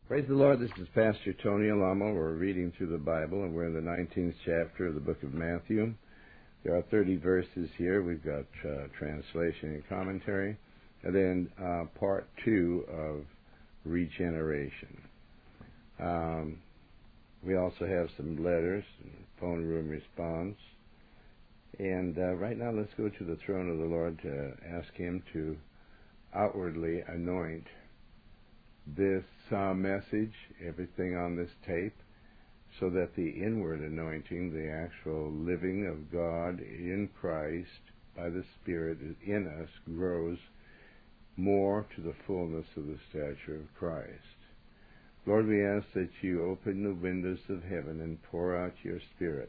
Praise the Lord. This is Pastor Tony Alamo. We're reading through the Bible, and we're in the 19th chapter of the book of Matthew. There are 30 verses here. We've got translation and commentary, and then part 2 of regeneration. We also have some letters, phone room response. And right now, let's go to the throne of the Lord to ask Him to outwardly anoint this message, everything on this tape, so that the inward anointing, the actual living of God in Christ by the Spirit in us, grows more to the fullness of the stature of Christ. Lord, we ask that you open the windows of heaven and pour out your Spirit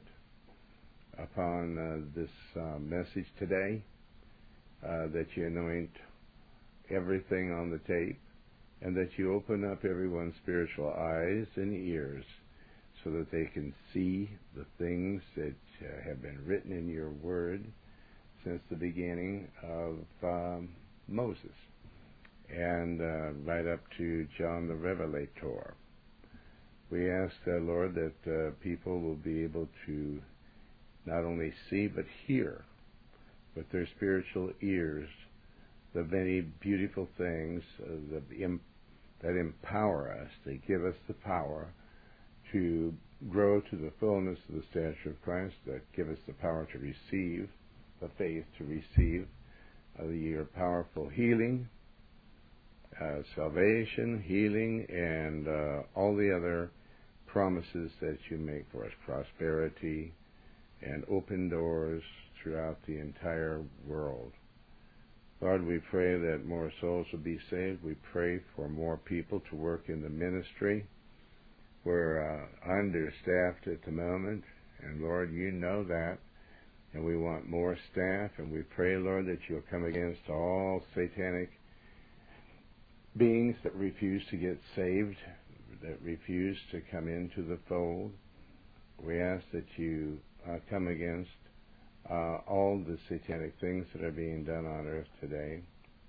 upon this message today, that you anoint everything on the tape, and that you open up everyone's spiritual eyes and ears so that they can see the things that have been written in your word since the beginning of Moses and right up to John the Revelator. We ask, Lord, that people will be able to not only see but hear with their spiritual ears the many beautiful things that empower us, that give us the power to grow to the fullness of the stature of Christ, that give us the power to receive the faith, to receive your powerful healing, salvation, healing, and all the other promises that you make for us, prosperity and open doors throughout the entire world. Lord, we pray that more souls will be saved. We pray for more people to work in the ministry. We're understaffed at the moment, and Lord, you know that, and we want more staff, and we pray, Lord, that you'll come against all satanic beings that refuse to get saved, that refuse to come into the fold. We ask that you come against all the satanic things that are being done on earth today.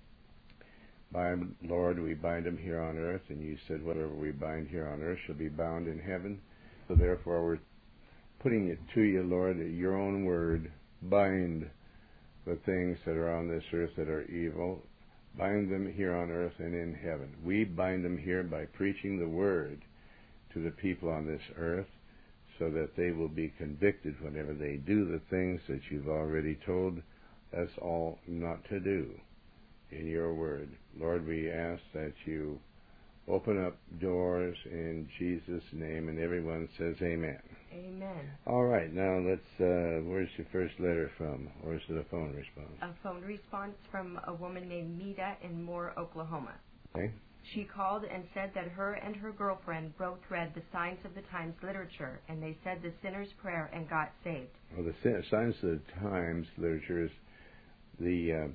Lord, we bind them here on earth, and you said whatever we bind here on earth shall be bound in heaven. So therefore we're putting it to you, Lord, that your own word bind the things that are on this earth that are evil. Bind them here on earth and in heaven. We bind them here by preaching the word to the people on this earth, so that they will be convicted whenever they do the things that you've already told us all not to do in your word. Lord, we ask that you open up doors in Jesus' name, and everyone says amen. Amen. All right, now let's, where's your first letter from? Or is it a phone response? A phone response from a woman named Mita in Moore, Oklahoma. Okay. She called and said that her and her girlfriend both read the Signs of the Times literature, and they said the sinner's prayer and got saved. Well, the Signs of the Times literature is the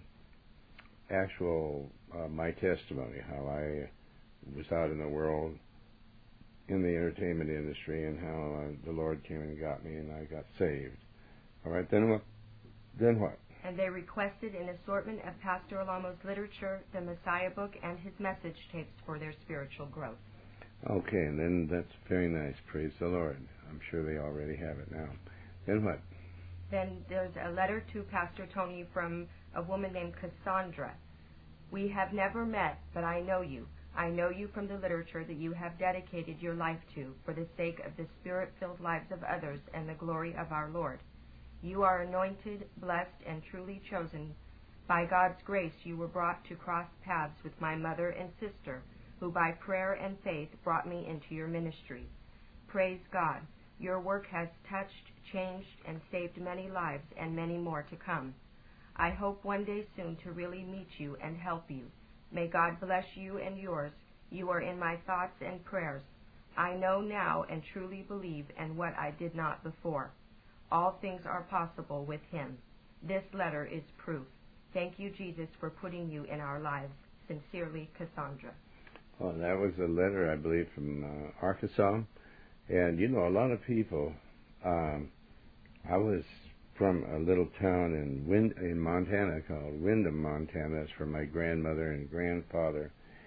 actual, my testimony, how I was out in the world in the entertainment industry, and how the Lord came and got me, and I got saved. All right, then what? Then what? And they requested an assortment of Pastor Alamo's literature, the Messiah book, and his message tapes for their spiritual growth. Okay, and then that's very nice. Praise the Lord. I'm sure they already have it now. Then what? Then there's a letter to Pastor Tony from a woman named Cassandra. We have never met, but I know you. I know you from the literature that you have dedicated your life to for the sake of the Spirit-filled lives of others and the glory of our Lord. You are anointed, blessed, and truly chosen. By God's grace, you were brought to cross paths with my mother and sister, who by prayer and faith brought me into your ministry. Praise God. Your work has touched, changed, and saved many lives and many more to come. I hope one day soon to really meet you and help you. May God bless you and yours. You are in my thoughts and prayers. I know now and truly believe in what I did not before. All things are possible with him. This letter is proof. Thank you, Jesus, for putting you in our lives. Sincerely, Cassandra. Well, that was a letter, I believe, from Arkansas. And, you know, a lot of people, I was from a little town in Montana called Windham, Montana. That's where my grandmother and grandfather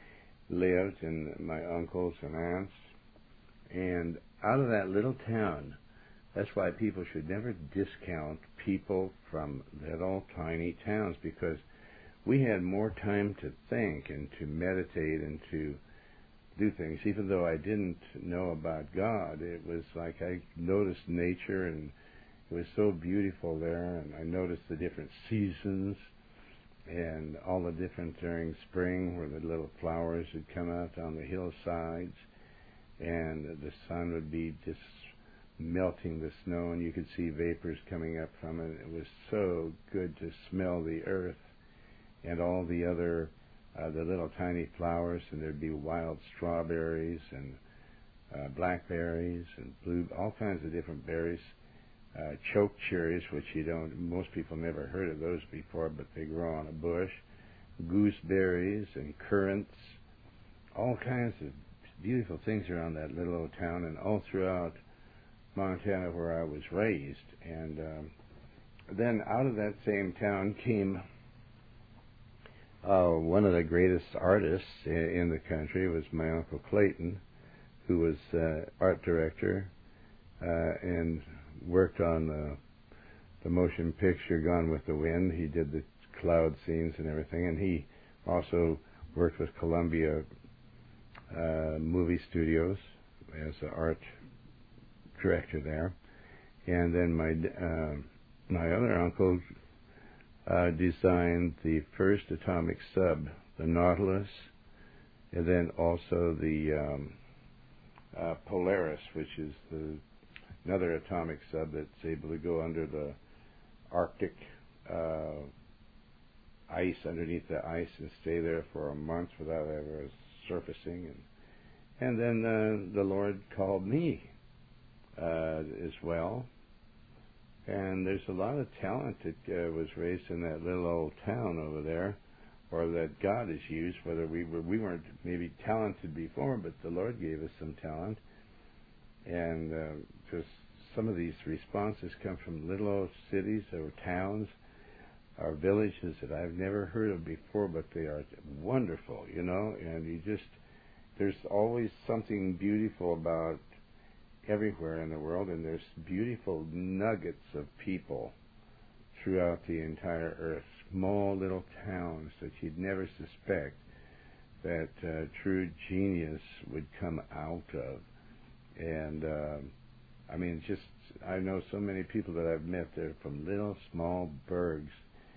lived, and my uncles and aunts. And out of that little town, that's why people should never discount people from little tiny towns, because we had more time to think and to meditate and to do things. Even though I didn't know about God, it was like I noticed nature, and it was so beautiful there, and I noticed the different seasons and all the different during spring where the little flowers would come out on the hillsides, and the sun would be just melting the snow, and you could see vapors coming up from it. It was so good to smell the earth and all the other the little tiny flowers, and there'd be wild strawberries and blackberries and all kinds of different berries, choke cherries, which most people never heard of those before, but they grow on a bush, gooseberries and currants, all kinds of beautiful things around that little old town, and all throughout Montana where I was raised. And then out of that same town came one of the greatest artists in the country. Was my Uncle Clayton, who was art director and worked on the motion picture Gone with the Wind. He did the cloud scenes and everything, and he also worked with Columbia Movie Studios as an art director there. And then my other uncle designed the first atomic sub, the Nautilus, and then also the Polaris, which is another atomic sub that's able to go under the Arctic ice, underneath the ice, and stay there for a month without ever surfacing. And then the Lord called me as well. And there's a lot of talent that was raised in that little old town over there, or that God has used, whether we weren't maybe talented before, but the Lord gave us some talent. And just some of these responses come from little old cities or towns or villages that I've never heard of before, but they are wonderful, and there's always something beautiful about everywhere in the world, and there's beautiful nuggets of people throughout the entire earth, small little towns that you'd never suspect that true genius would come out of. And I know so many people that I've met there from little small burgs,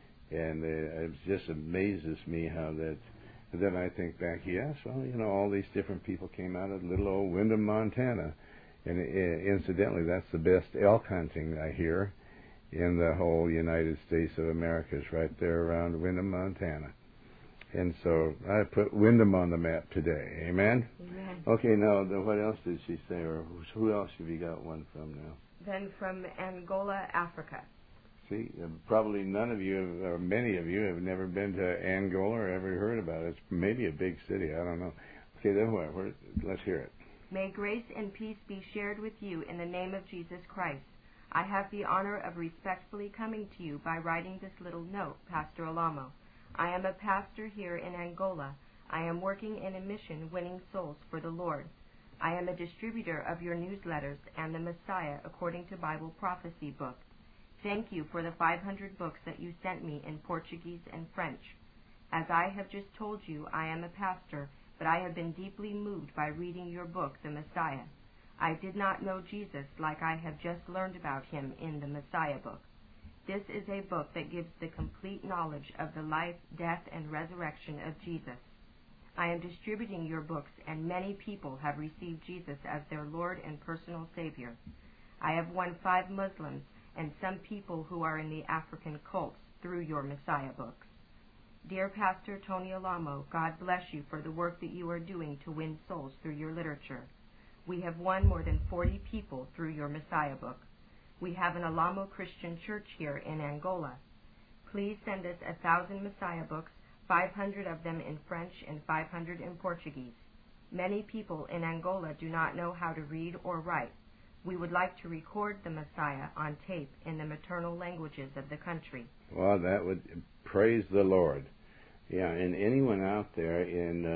and it just amazes me how that. And then I think back, yes, well, all these different people came out of little old Windham, Montana. And incidentally, that's the best elk hunting I hear in the whole United States of America, is right there around Windham, Montana. And so I put Windham on the map today. Amen? Amen. Okay, now, what else did she say, or who else have you got one from now? Then from Angola, Africa. See, probably none of you, or many of you, have never been to Angola or ever heard about it. It's maybe a big city, I don't know. Okay, then what? Let's hear it. May grace and peace be shared with you in the name of Jesus Christ. I have the honor of respectfully coming to you by writing this little note, Pastor Alamo. I am a pastor here in Angola. I am working in a mission winning souls for the Lord. I am a distributor of your newsletters and the Messiah According to Bible Prophecy book. Thank you for the 500 books that you sent me in Portuguese and French. As I have just told you, I am a pastor, but I have been deeply moved by reading your book, The Messiah. I did not know Jesus like I have just learned about him in the Messiah book. This is a book that gives the complete knowledge of the life, death, and resurrection of Jesus. I am distributing your books, and many people have received Jesus as their Lord and personal Savior. I have won 5 Muslims and some people who are in the African cults through your Messiah books. Dear Pastor Tony Alamo, God bless you for the work that you are doing to win souls through your literature. We have won more than 40 people through your Messiah book. We have an Alamo Christian church here in Angola. Please send us 1,000 Messiah books, 500 of them in French and 500 in Portuguese. Many people in Angola do not know how to read or write. We would like to record the Messiah on tape in the maternal languages of the country. Well, that would praise the Lord. Yeah, and anyone out there in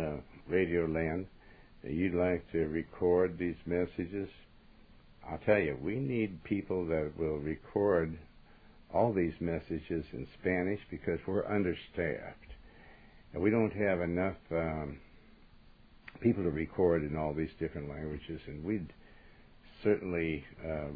Radio Land, and you'd like to record these messages, I'll tell you, we need people that will record all these messages in Spanish because we're understaffed. And we don't have enough people to record in all these different languages, and we'd certainly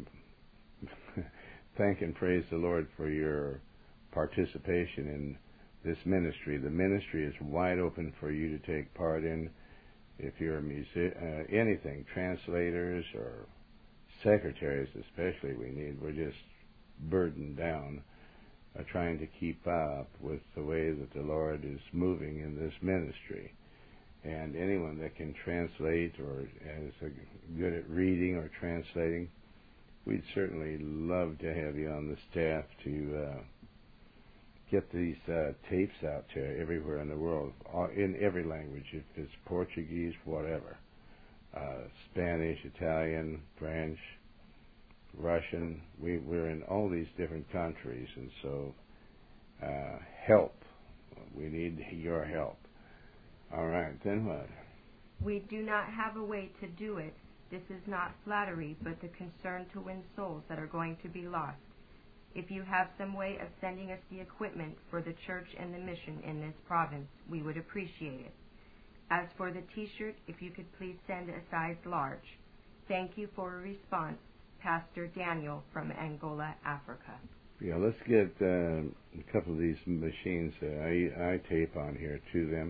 thank and praise the Lord for your participation in this ministry. The ministry is wide open for you to take part in. If you're a anything, translators or secretaries especially we need. We're just burdened down trying to keep up with the way that the Lord is moving in this ministry. And anyone that can translate or is good at reading or translating, we'd certainly love to have you on the staff to get these tapes out to everywhere in the world, in every language, if it's Portuguese, whatever, Spanish, Italian, French, Russian. We're in all these different countries, and so help. We need your help. All right, then what? We do not have a way to do it. This is not flattery, but the concern to win souls that are going to be lost. If you have some way of sending us the equipment for the church and the mission in this province, we would appreciate it. As for the T-shirt, if you could please send a size large. Thank you for a response. Pastor Daniel from Angola, Africa. Yeah, let's get a couple of these machines I tape on here to them,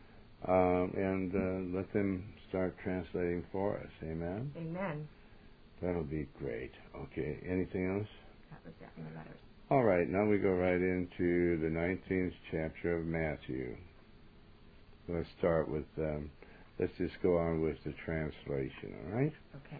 and let them start translating for us. Amen? Amen. That'll be great. Okay, anything else? That was it in the letters. All right, now we go right into the 19th chapter of Matthew. Let's start with, let's just go on with the translation, all right? Okay.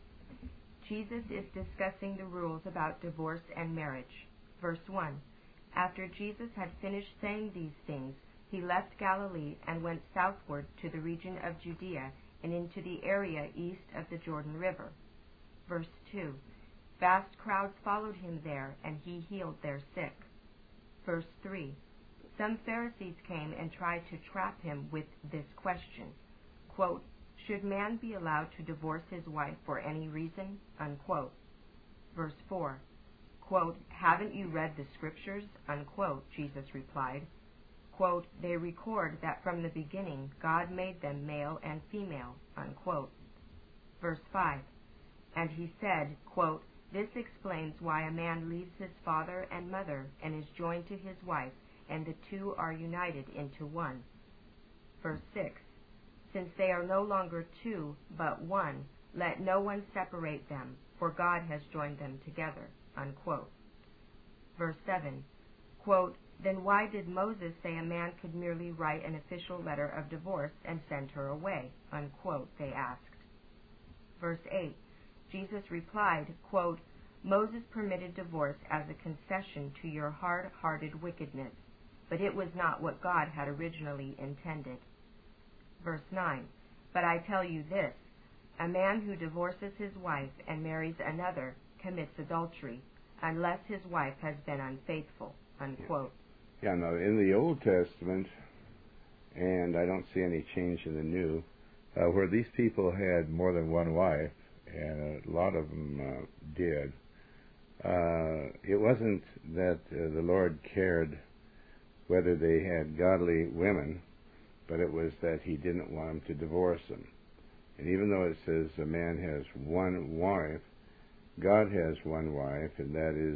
Jesus is discussing the rules about divorce and marriage. Verse 1. After Jesus had finished saying these things, he left Galilee and went southward to the region of Judea and into the area east of the Jordan River. Verse 2. Vast crowds followed him there, and he healed their sick. Verse 3. Some Pharisees came and tried to trap him with this question, quote, should man be allowed to divorce his wife for any reason? Unquote. Verse 4. Quote, haven't you read the scriptures? Unquote, Jesus replied. Quote, they record that from the beginning God made them male and female. Unquote. Verse 5. And he said, quote, this explains why a man leaves his father and mother and is joined to his wife, and the two are united into one. Verse 6. Since they are no longer two, but one, let no one separate them, for God has joined them together. Unquote. Verse 7. Quote, then why did Moses say a man could merely write an official letter of divorce and send her away? Unquote, they asked. Verse 8. Jesus replied, quote, Moses permitted divorce as a concession to your hard-hearted wickedness, but it was not what God had originally intended. Verse 9, but I tell you this, a man who divorces his wife and marries another commits adultery, unless his wife has been unfaithful. Unquote. Yeah, no, in the Old Testament, and I don't see any change in the New, where these people had more than one wife, and a lot of them did, it wasn't that the Lord cared whether they had godly women, but it was that he didn't want them to divorce them. And even though it says a man has one wife, God has one wife, and that is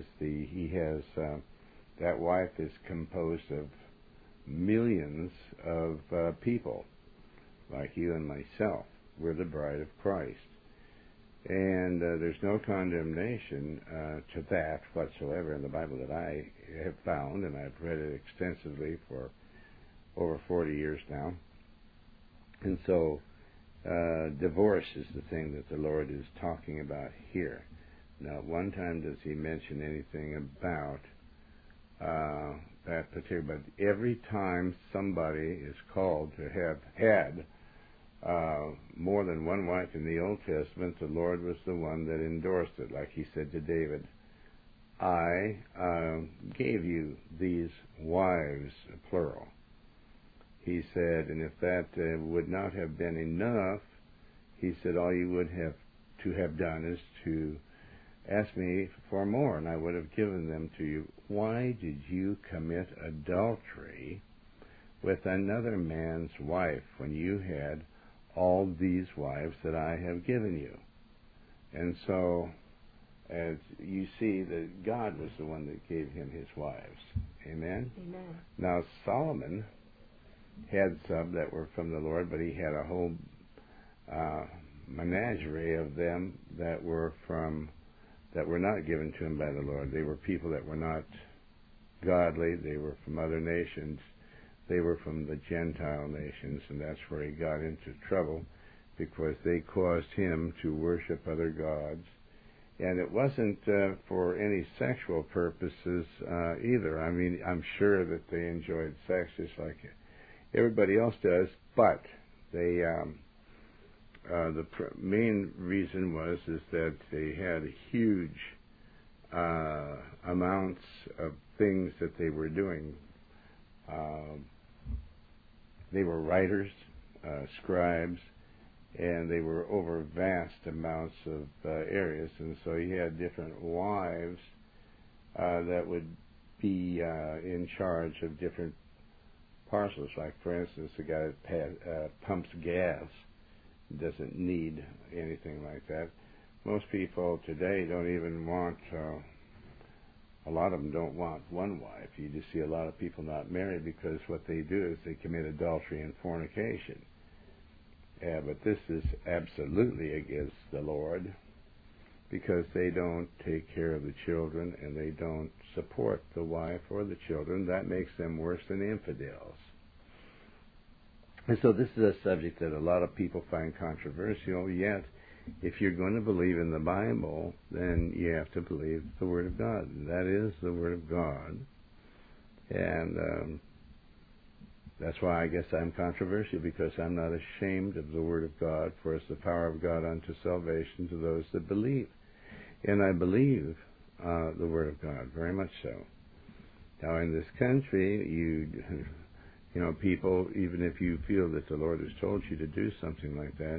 that wife is composed of millions of people, like you and myself. We're the bride of Christ. And there's no condemnation to that whatsoever in the Bible that I have found, and I've read it extensively for over 40 years now. And so divorce is the thing that the Lord is talking about here. Now, at one time does he mention anything about that particular, but every time somebody is called to have had more than one wife in the Old Testament, the Lord was the one that endorsed it. Like he said to David, I gave you these wives, plural. he said, and if that would not have been enough, he said, all you would have to have done is to ask me for more, and I would have given them to you. Why did you commit adultery with another man's wife when you had all these wives that I have given you? And so, as you see, that God was the one that gave him his wives. Amen? Amen. Now, Solomon had some that were from the Lord, but he had a whole menagerie of them that were not given to him by the Lord. They were people that were not godly. They were from other nations. They were from the Gentile nations, and that's where he got into trouble, because they caused him to worship other gods. And it wasn't for any sexual purposes either. I mean, I'm sure that they enjoyed sex just like everybody else does, but they the main reason is that they had huge amounts of things that they were doing. They were writers, scribes, and they were over vast amounts of areas, and so he had different wives that would be in charge of different parcels. Like, for instance, the guy that pumps gas doesn't need anything like that. Most people today don't even want, a lot of them don't want one wife. You just see a lot of people not married because what they do is they commit adultery and fornication. Yeah, but this is absolutely against the Lord, because they don't take care of the children and they don't support the wife or the children. That makes them worse than infidels. And so this is a subject that a lot of people find controversial, yet if you're going to believe in the Bible, then you have to believe the Word of God. That is the Word of God. And that's why I guess I'm controversial, because I'm not ashamed of the Word of God, for it's the power of God unto salvation to those that believe. And I believe the Word of God, very much so. Now, in this country, you know, people, even if you feel that the Lord has told you to do something like that,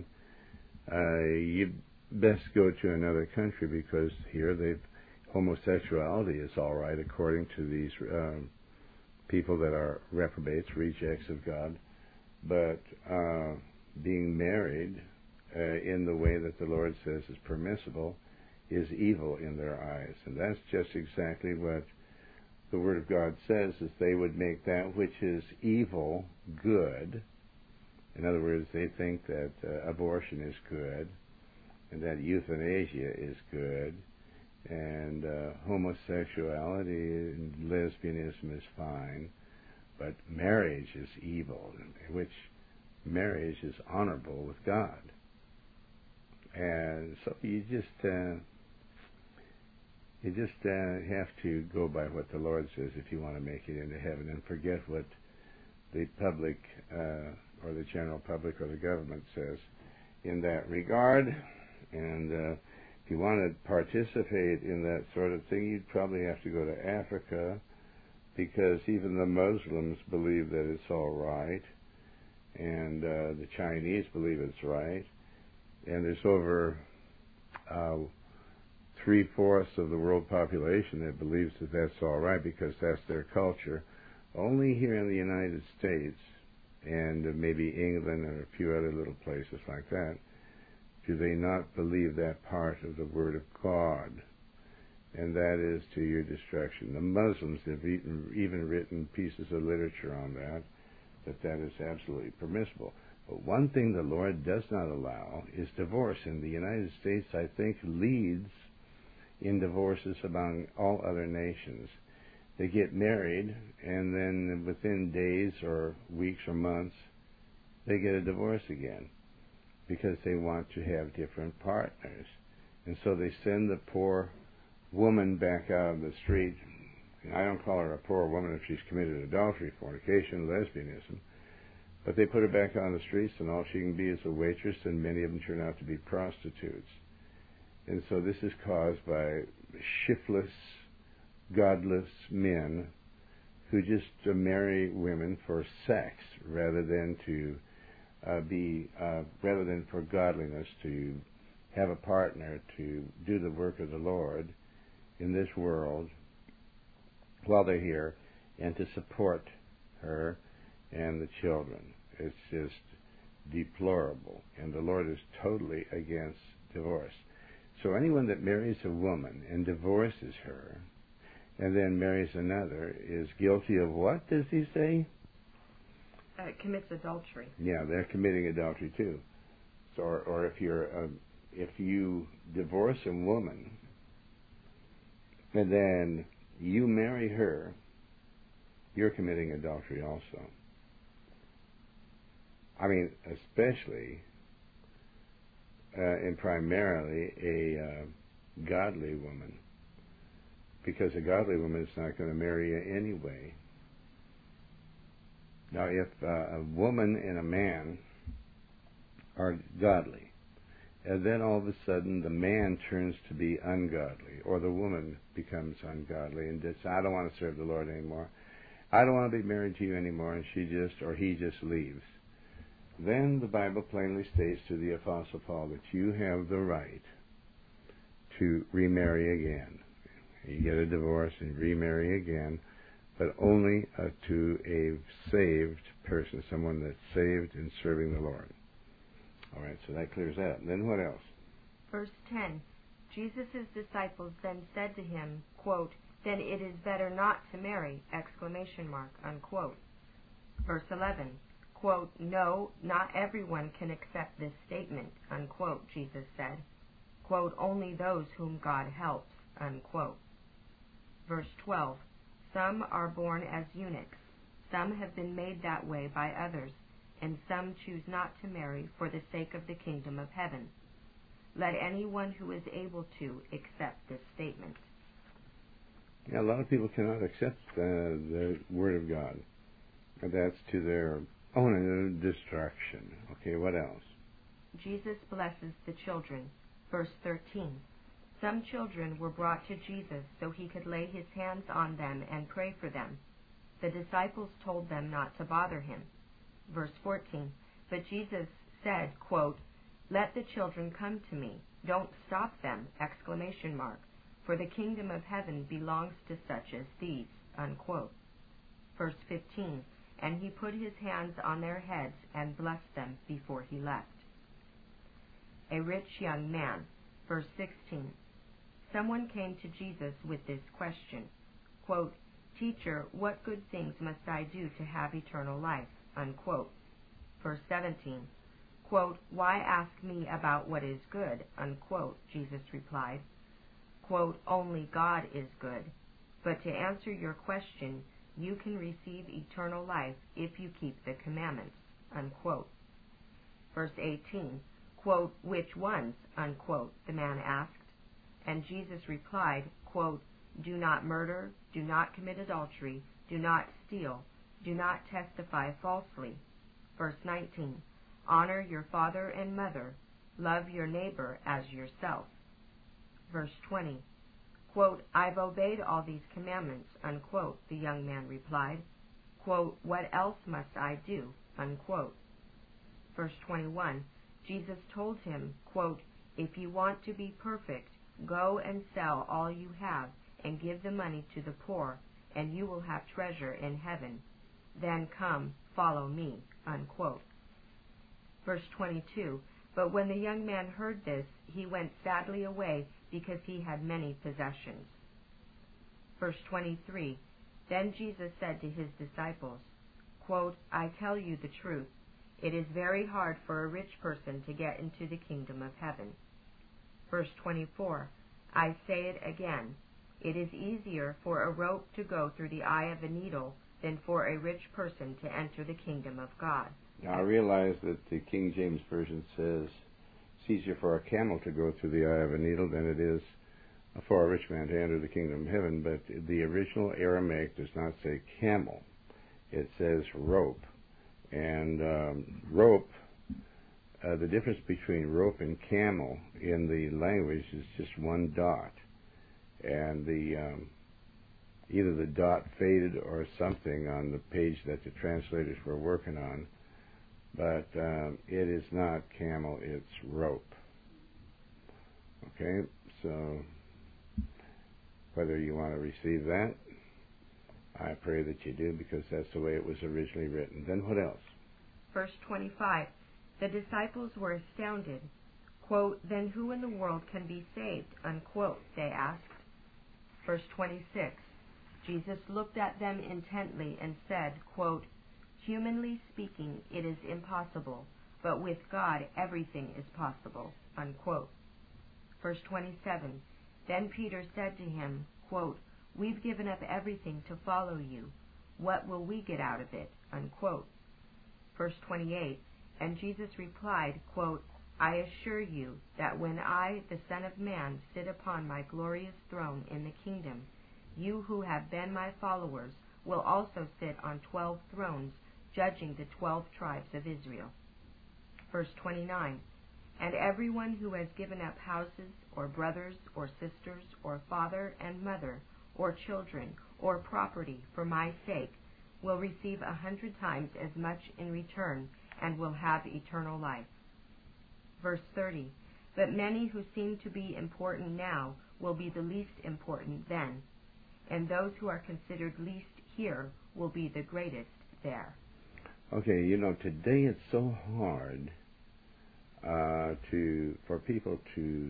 you best go to another country, because here homosexuality is all right according to these people that are reprobates, rejects of God. But being married in the way that the Lord says is permissible is evil in their eyes. And that's just exactly what the Word of God says, is they would make that which is evil good. In other words, they think that abortion is good, and that euthanasia is good, and homosexuality and lesbianism is fine, but marriage is evil, which marriage is honorable with God. And so you just have to go by what the Lord says if you want to make it into heaven, and forget what the public or the general public or the government says in that regard. And if you want to participate in that sort of thing, you'd probably have to go to Africa, because even the Muslims believe that it's all right, and the Chinese believe it's right, and there's over 3/4 of the world population that believes that that's all right, because that's their culture. Only here in the United States, and maybe England and a few other little places like that, do they not believe that part of the Word of God, and that is to your destruction. The Muslims have even written pieces of literature on that is absolutely permissible. But one thing the Lord does not allow is divorce. And the United States, I think, leads in divorces among all other nations. They get married, and then within days or weeks or months, they get a divorce again, because they want to have different partners. And so they send the poor woman back out on the street. I don't call her a poor woman if she's committed adultery, fornication, lesbianism, but they put her back on the streets, and all she can be is a waitress, and many of them turn out to be prostitutes. And so this is caused by shiftless, godless men who just marry women for sex rather than rather than for godliness, to have a partner to do the work of the Lord in this world while they're here, and to support her and the children. It's just deplorable, and the Lord is totally against divorce. So anyone that marries a woman and divorces her and then marries another is guilty of what, does he say? Commits adultery. Yeah, they're committing adultery too. So, or if you divorce a woman and then you marry her, you're committing adultery also. I mean, especially and primarily a godly woman, because a godly woman is not going to marry you anyway. Now, if a woman and a man are godly, and then all of a sudden the man turns to be ungodly, or the woman becomes ungodly and says, I don't want to serve the Lord anymore, I don't want to be married to you anymore, and he just leaves, then the Bible plainly states to the Apostle Paul that you have the right to remarry again. You get a divorce and remarry again, but only to a saved person, someone that's saved and serving the Lord. All right, so that clears that. And then what else? Verse 10, Jesus' disciples then said to him, quote, then it is better not to marry, ! Unquote. Verse 11, quote, no, not everyone can accept this statement, unquote, Jesus said. Quote, only those whom God helps, unquote. Verse 12, some are born as eunuchs, some have been made that way by others, and some choose not to marry for the sake of the kingdom of heaven. Let anyone who is able to accept this statement. Yeah, a lot of people cannot accept the Word of God. And that's to their own destruction. Okay, what else? Jesus blesses the children. Verse 13. Some children were brought to Jesus so he could lay his hands on them and pray for them. The disciples told them not to bother him. Verse 14. But Jesus said, quote, let the children come to me. Don't stop them! ! For the kingdom of heaven belongs to such as these. Unquote. Verse 15. And he put his hands on their heads and blessed them before he left. A rich young man. Verse 16. Someone came to Jesus with this question, quote, teacher, what good things must I do to have eternal life? Unquote. Verse 17. Quote, why ask me about what is good? Unquote. Jesus replied, quote, only God is good. But to answer your question, you can receive eternal life if you keep the commandments. Unquote. Verse 18. Quote, which ones? Unquote, the man asked. And Jesus replied, quote, do not murder, do not commit adultery, do not steal, do not testify falsely. Verse 19. Honor your father and mother, love your neighbor as yourself. Verse 20. Quote, I've obeyed all these commandments, unquote, the young man replied. Quote, what else must I do? Unquote. Verse 21. Jesus told him, quote, if you want to be perfect, go and sell all you have and give the money to the poor, and you will have treasure in heaven. Then come, follow me. Unquote. Verse 22. But when the young man heard this, he went sadly away because he had many possessions. Verse 23. Then Jesus said to his disciples, quote, I tell you the truth, it is very hard for a rich person to get into the kingdom of heaven. Verse 24. I say it again, it is easier for a rope to go through the eye of a needle than for a rich person to enter the kingdom of God. Now I realize that the King James Version says it's easier for a camel to go through the eye of a needle than it is for a rich man to enter the kingdom of heaven, but the original Aramaic does not say camel. It says rope. And rope, the difference between rope and camel in the language is just one dot. And the either the dot faded or something on the page that the translators were working on. But it is not camel, it's rope. Okay, so whether you want to receive that, I pray that you do, because that's the way it was originally written. Then what else? Verse 25. The disciples were astounded. Quote, "Then who in the world can be saved?" Unquote, they asked. Verse 26. Jesus looked at them intently and said, quote, "Humanly speaking, it is impossible, but with God everything is possible." Unquote. Verse 27. Then Peter said to him, quote, "We've given up everything to follow you. What will we get out of it?" Unquote. Verse 28. And Jesus replied, quote, "I assure you that when I, the Son of Man, sit upon my glorious throne in the kingdom, you who have been my followers will also sit on 12 thrones, judging the 12 tribes of Israel." Verse 29. And everyone who has given up houses, or brothers, or sisters, or father and mother, or children, or property for my sake, will receive 100 times as much in return, and will have eternal life. Verse 30. But many who seem to be important now will be the least important then, and those who are considered least here will be the greatest there. Okay, today it's so hard for people to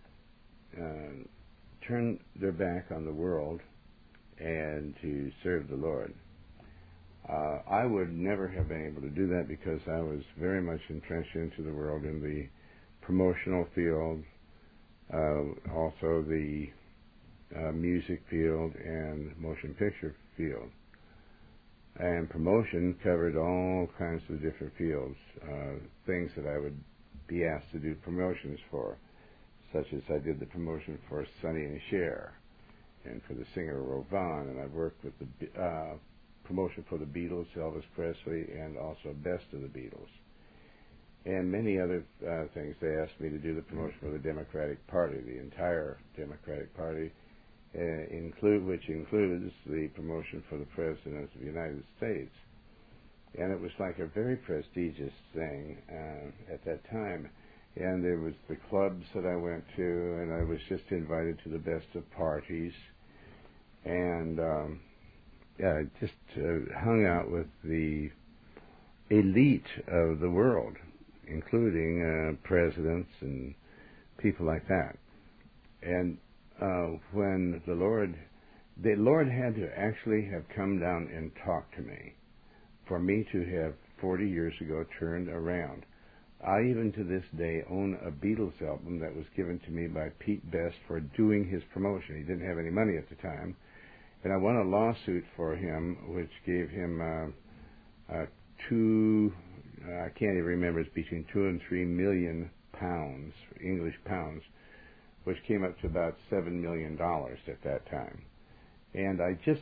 turn their back on the world and to serve the Lord. I would never have been able to do that, because I was very much entrenched into the world in the promotional field, also the music field and motion picture field. And promotion covered all kinds of different fields, things that I would be asked to do promotions for, such as I did the promotion for Sonny and Cher, and for the singer Rovan, and I've worked with the promotion for the Beatles, Elvis Presley, and also Best of the Beatles, and many other things. They asked me to do the promotion for the Democratic Party, the entire Democratic Party, which includes the promotion for the President of the United States. And it was like a very prestigious thing at that time. And there was the clubs that I went to, and I was just invited to the best of parties, and I just hung out with the elite of the world, including presidents and people like that. And when the Lord had to actually have come down and talked to me for me to have 40 years ago turned around. I even to this day own a Beatles album that was given to me by Pete Best for doing his promotion. He didn't have any money at the time, and I won a lawsuit for him, which gave him I can't even remember, it's between 2 and 3 million pounds, English pounds, which came up to about $7 million at that time. And I just,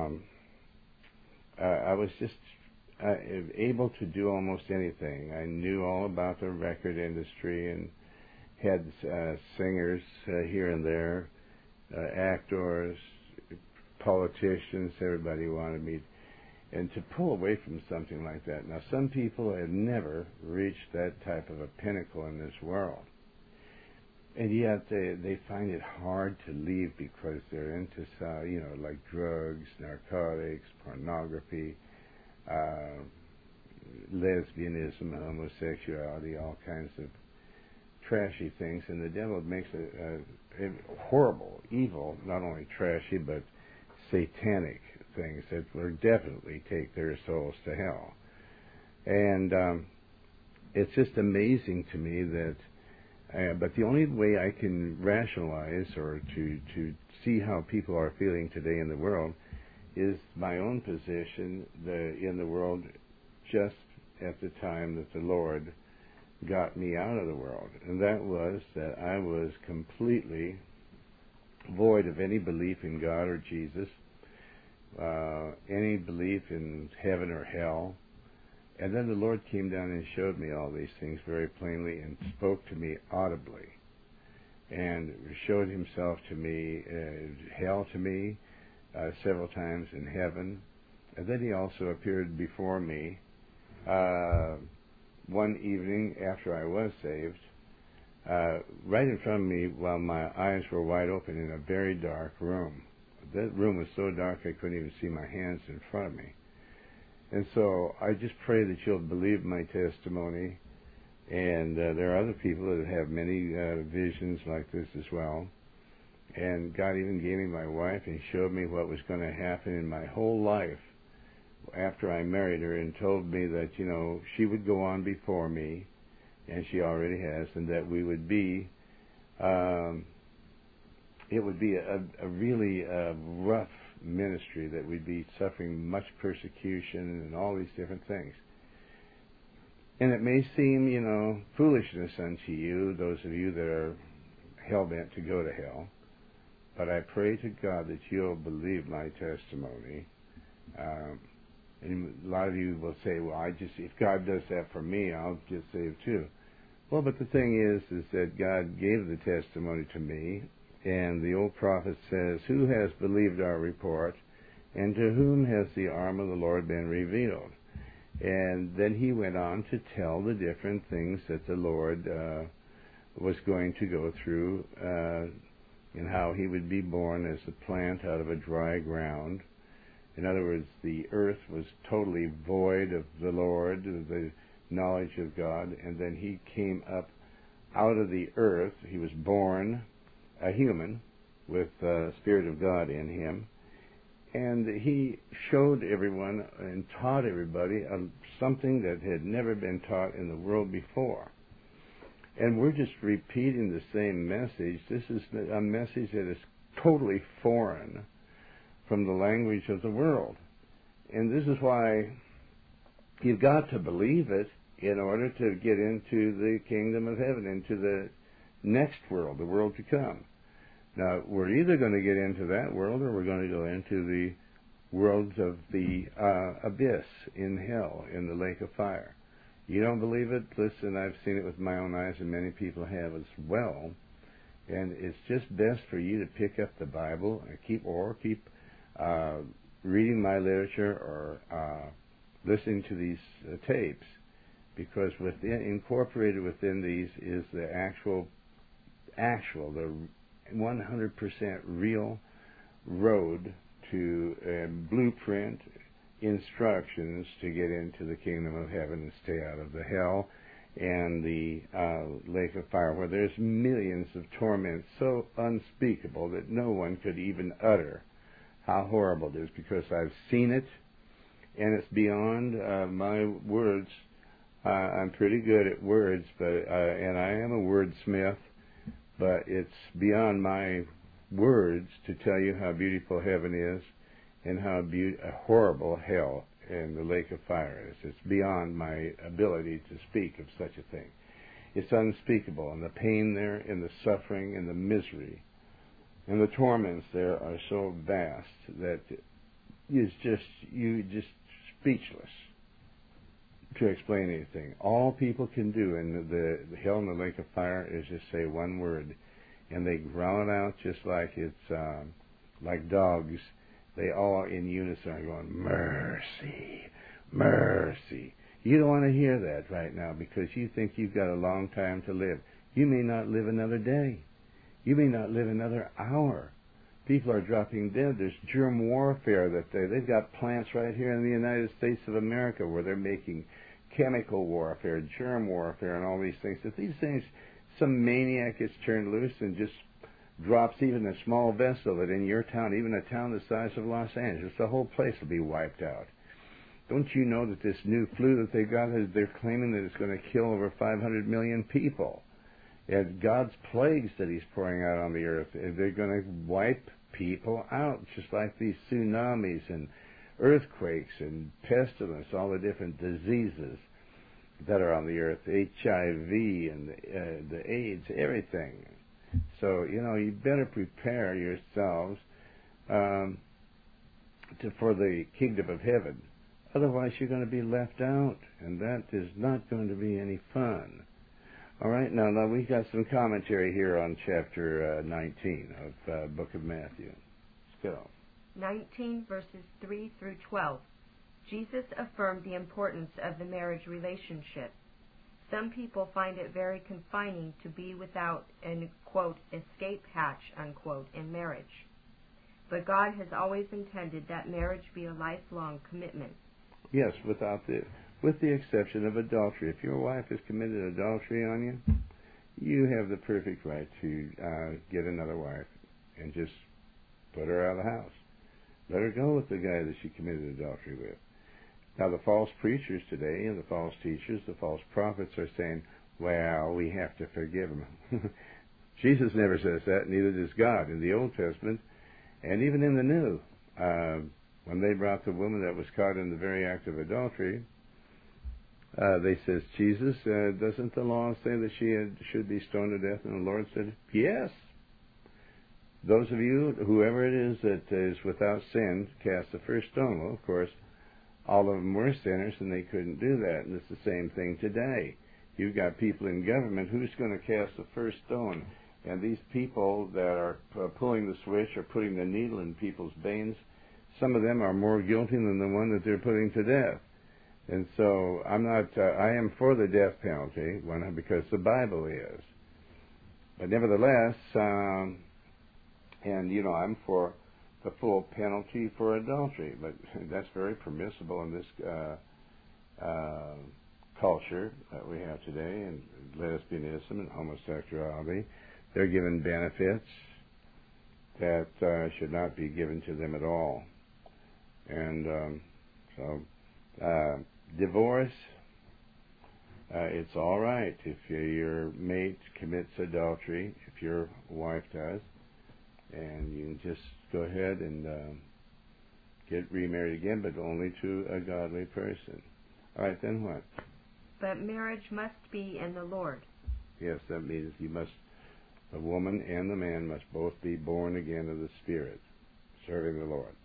I was just able to do almost anything. I knew all about the record industry and had singers here and there, actors, politicians, everybody wanted me. And to pull away from something like that. Now, some people have never reached that type of a pinnacle in this world. And yet they find it hard to leave because they're into, like drugs, narcotics, pornography, lesbianism, homosexuality, all kinds of trashy things. And the devil makes a horrible, evil, not only trashy, but satanic things that will definitely take their souls to hell. And it's just amazing to me that but the only way I can rationalize or to see how people are feeling today in the world is my own position in the world just at the time that the Lord got me out of the world. And that was that I was completely void of any belief in God or Jesus, any belief in heaven or hell. And then the Lord came down and showed me all these things very plainly and spoke to me audibly and showed himself to me, hell to me, several times in heaven. And then he also appeared before me one evening after I was saved, right in front of me while my eyes were wide open in a very dark room. That room was so dark I couldn't even see my hands in front of me. And so I just pray that you'll believe my testimony. And there are other people that have many visions like this as well. And God even gave me my wife and showed me what was going to happen in my whole life after I married her, and told me that, you know, she would go on before me, and she already has, and that we would be, it would be a really rough ministry, that we'd be suffering much persecution and all these different things. And it may seem, you know, foolishness unto you, those of you that are hell-bent to go to hell, but I pray to God that you'll believe my testimony. And a lot of you will say, well, if God does that for me, I'll get saved too. Well, but the thing is that God gave the testimony to me, and the old prophet says, who has believed our report, and to whom has the arm of the Lord been revealed? And then he went on to tell the different things that the Lord was going to go through, and how he would be born as a plant out of a dry ground. In other words, the earth was totally void of the Lord, the knowledge of God, and then he came up out of the earth. He was born a human with the Spirit of God in him, and he showed everyone and taught everybody something that had never been taught in the world before. And we're just repeating the same message. This is a message that is totally foreign from the language of the world. And this is why you've got to believe it in order to get into the kingdom of heaven, into the next world, the world to come. Now, we're either going to get into that world, or we're going to go into the worlds of the abyss in hell, in the lake of fire. You don't believe it? Listen, I've seen it with my own eyes, and many people have as well. And it's just best for you to pick up the Bible and keep reading my literature, or listening to these tapes, because incorporated within these is the the 100% real road to blueprint instructions to get into the kingdom of heaven and stay out of the hell and the lake of fire, where there's millions of torments so unspeakable that no one could even utter how horrible it is, because I've seen it, and it's beyond my words. I'm pretty good at words, and I am a wordsmith, but it's beyond my words to tell you how beautiful heaven is and how horrible hell and the lake of fire is. It's beyond my ability to speak of such a thing. It's unspeakable, and the pain there, and the suffering, and the misery, and the torments there are so vast that you're just speechless to explain anything. All people can do in the hell and the lake of fire is just say one word, and they growl it out just like it's like dogs. They all in unison are going, mercy, mercy. You don't want to hear that right now, because you think you've got a long time to live. You may not live another day. You may not live another hour. People are dropping dead. There's germ warfare that they've got plants right here in the United States of America where they're making chemical warfare, germ warfare, and all these things. If these things, some maniac gets turned loose and just drops even a small vessel that in your town, even a town the size of Los Angeles, the whole place will be wiped out. Don't you know that this new flu that they got, they're claiming that it's going to kill over 500 million people? And God's plagues that he's pouring out on the earth, they're going to wipe people out, just like these tsunamis and earthquakes and pestilence, all the different diseases that are on the earth, HIV and the AIDS, everything. So, you better prepare yourselves for the kingdom of heaven. Otherwise, you're going to be left out, and that is not going to be any fun. All right, now we got some commentary here on chapter 19 of Book of Matthew. Let's go. 19, verses 3 through 12. Jesus affirmed the importance of the marriage relationship. Some people find it very confining to be without an, quote, escape hatch, unquote, in marriage. But God has always intended that marriage be a lifelong commitment. Yes, with the exception of adultery. If your wife has committed adultery on you, you have the perfect right to get another wife and just put her out of the house. Let her go with the guy that she committed adultery with. Now, the false preachers today and the false teachers, the false prophets are saying, well, we have to forgive them. Jesus never says that, neither does God in the Old Testament and even in the New. When they brought the woman that was caught in the very act of adultery, they says, Jesus, doesn't the law say that she should be stoned to death? And the Lord said, yes. Those of you, whoever it is that is without sin, cast the first stone. Well, of course, all of them were sinners, and they couldn't do that. And it's the same thing today. You've got people in government. Who's going to cast the first stone? And these people that are pulling the switch or putting the needle in people's veins, some of them are more guilty than the one that they're putting to death. And so I am for the death penalty because the Bible is. But nevertheless, I'm for the full penalty for adultery, but that's very permissible in this culture that we have today, and lesbianism and homosexuality. They're given benefits that should not be given to them at all. And divorce, it's all right if your mate commits adultery, if your wife does, and you can just go ahead and get remarried again, but only to a godly person. All right, then what? But marriage must be in the Lord. Yes, that means the woman and the man must both be born again of the Spirit, serving the Lord.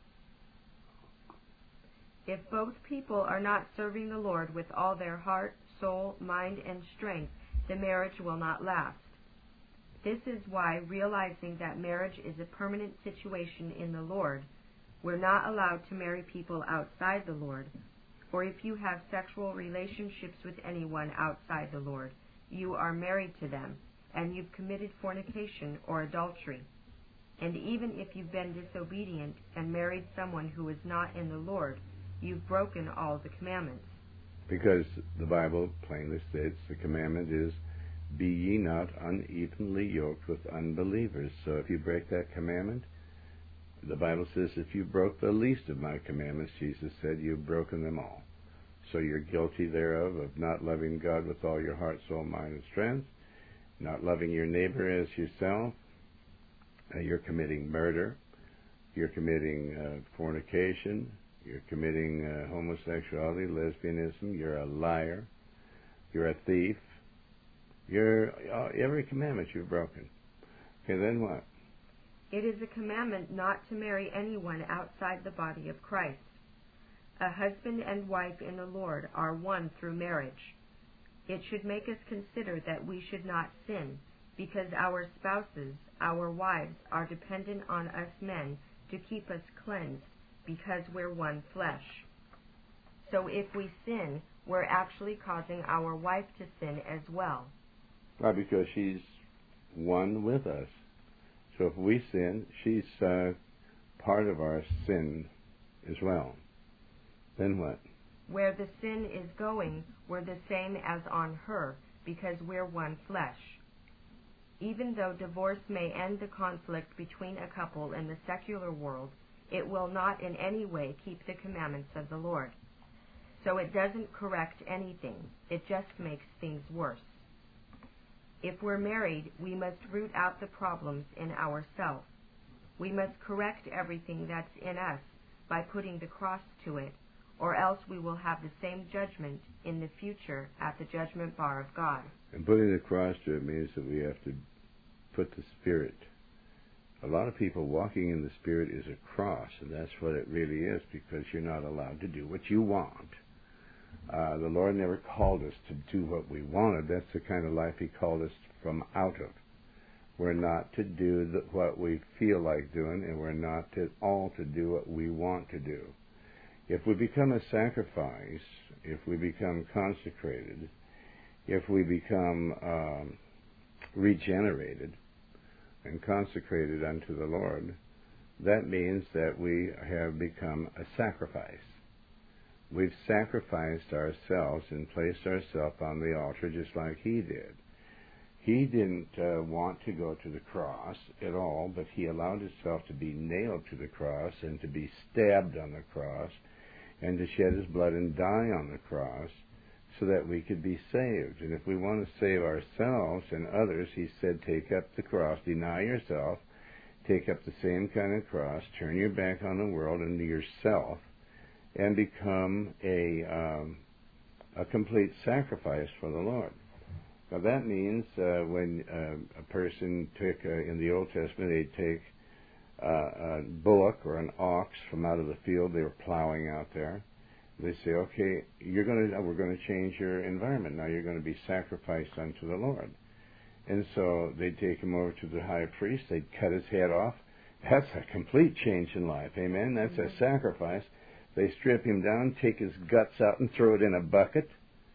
If both people are not serving the Lord with all their heart, soul, mind, and strength, the marriage will not last. This is why, realizing that marriage is a permanent situation in the Lord, we're not allowed to marry people outside the Lord. Or if you have sexual relationships with anyone outside the Lord, you are married to them, and you've committed fornication or adultery. And even if you've been disobedient and married someone who is not in the Lord, you've broken all the commandments. Because the Bible plainly states the commandment is, be ye not unevenly yoked with unbelievers. So if you break that commandment, the Bible says, if you broke the least of my commandments, Jesus said, you've broken them all. So you're guilty thereof of not loving God with all your heart, soul, mind, and strength, not loving your neighbor as yourself. You're committing murder. You're committing fornication. You're committing homosexuality, lesbianism. You're a liar. You're a thief. You're every commandment you've broken. Okay, then what? It is a commandment not to marry anyone outside the body of Christ. A husband and wife in the Lord are one through marriage. It should make us consider that we should not sin, because our spouses, our wives, are dependent on us men to keep us cleansed, because we're one flesh. So if we sin, we're actually causing our wife to sin as well. Why? Because she's one with us. So if we sin, she's part of our sin as well. Then what? Where the sin is going, we're the same as on her, because we're one flesh. Even though divorce may end the conflict between a couple in the secular world, it will not in any way keep the commandments of the Lord. So it doesn't correct anything. It just makes things worse. If we're married, we must root out the problems in ourselves. We must correct everything that's in us by putting the cross to it, or else we will have the same judgment in the future at the judgment bar of God. And putting the cross to it means that we have to put the Spirit. A lot of people walking in the Spirit is a cross, and that's what it really is, because you're not allowed to do what you want. The Lord never called us to do what we wanted. That's the kind of life He called us from out of. We're not to do what we feel like doing, and we're not at all to do what we want to do. If we become a sacrifice, if we become consecrated, if we become regenerated and consecrated unto the Lord, that means that we have become a sacrifice. We've sacrificed ourselves and placed ourselves on the altar just like He did. He didn't want to go to the cross at all, but He allowed Himself to be nailed to the cross and to be stabbed on the cross and to shed His blood and die on the cross so that we could be saved. And if we want to save ourselves and others, He said, take up the cross, deny yourself, take up the same kind of cross, turn your back on the world and yourself, and become a complete sacrifice for the Lord. Now that means when a person took, in the Old Testament, they'd take a bullock or an ox from out of the field. They were plowing out there. They say, okay, we're going to change your environment. Now you're going to be sacrificed unto the Lord. And so they'd take him over to the high priest. They'd cut his head off. That's a complete change in life. Amen? That's a sacrifice. They strip him down, take his guts out and throw it in a bucket.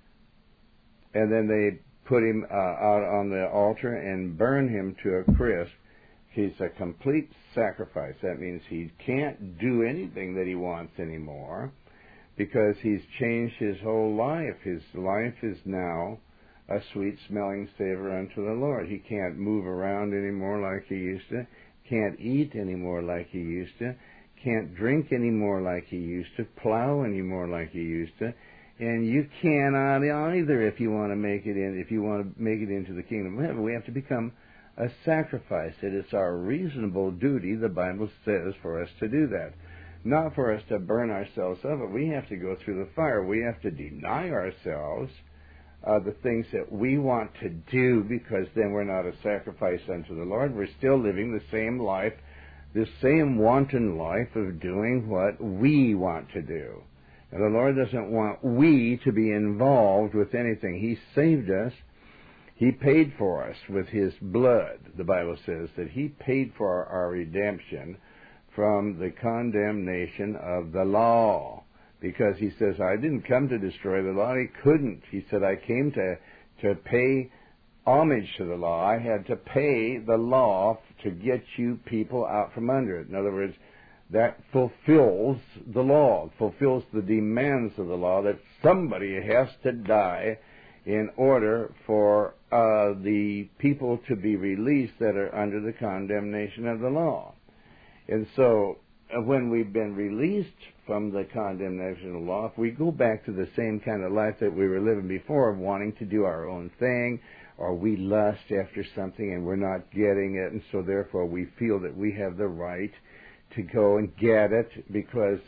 And then they put him out on the altar and burn him to a crisp. He's a complete sacrifice. That means he can't do anything that he wants anymore because he's changed his whole life. His life is now a sweet-smelling savor unto the Lord. He can't move around anymore like he used to, can't eat anymore like he used to, can't drink anymore like he used to, plow anymore like he used to, and you cannot either if you want to make it in. If you want to make it into the kingdom of heaven, we have to become a sacrifice. It is our reasonable duty, the Bible says, for us to do that. Not for us to burn ourselves up, but we have to go through the fire. We have to deny ourselves the things that we want to do, because then we're not a sacrifice unto the Lord. We're still living the same life, the same wanton life of doing what we want to do. And the Lord doesn't want we to be involved with anything. He saved us. He paid for us with His blood. The Bible says that He paid for our redemption from the condemnation of the law. Because He says, I didn't come to destroy the law. He couldn't. He said, I came to pay homage to the law. I had to pay the law to get you people out from under it. In other words, that fulfills the law, fulfills the demands of the law, that somebody has to die in order for the people to be released that are under the condemnation of the law. And so, when we've been released from the condemnation of the law, if we go back to the same kind of life that we were living before, of wanting to do our own thing, or we lust after something and we're not getting it, and so therefore we feel that we have the right to go and get it because,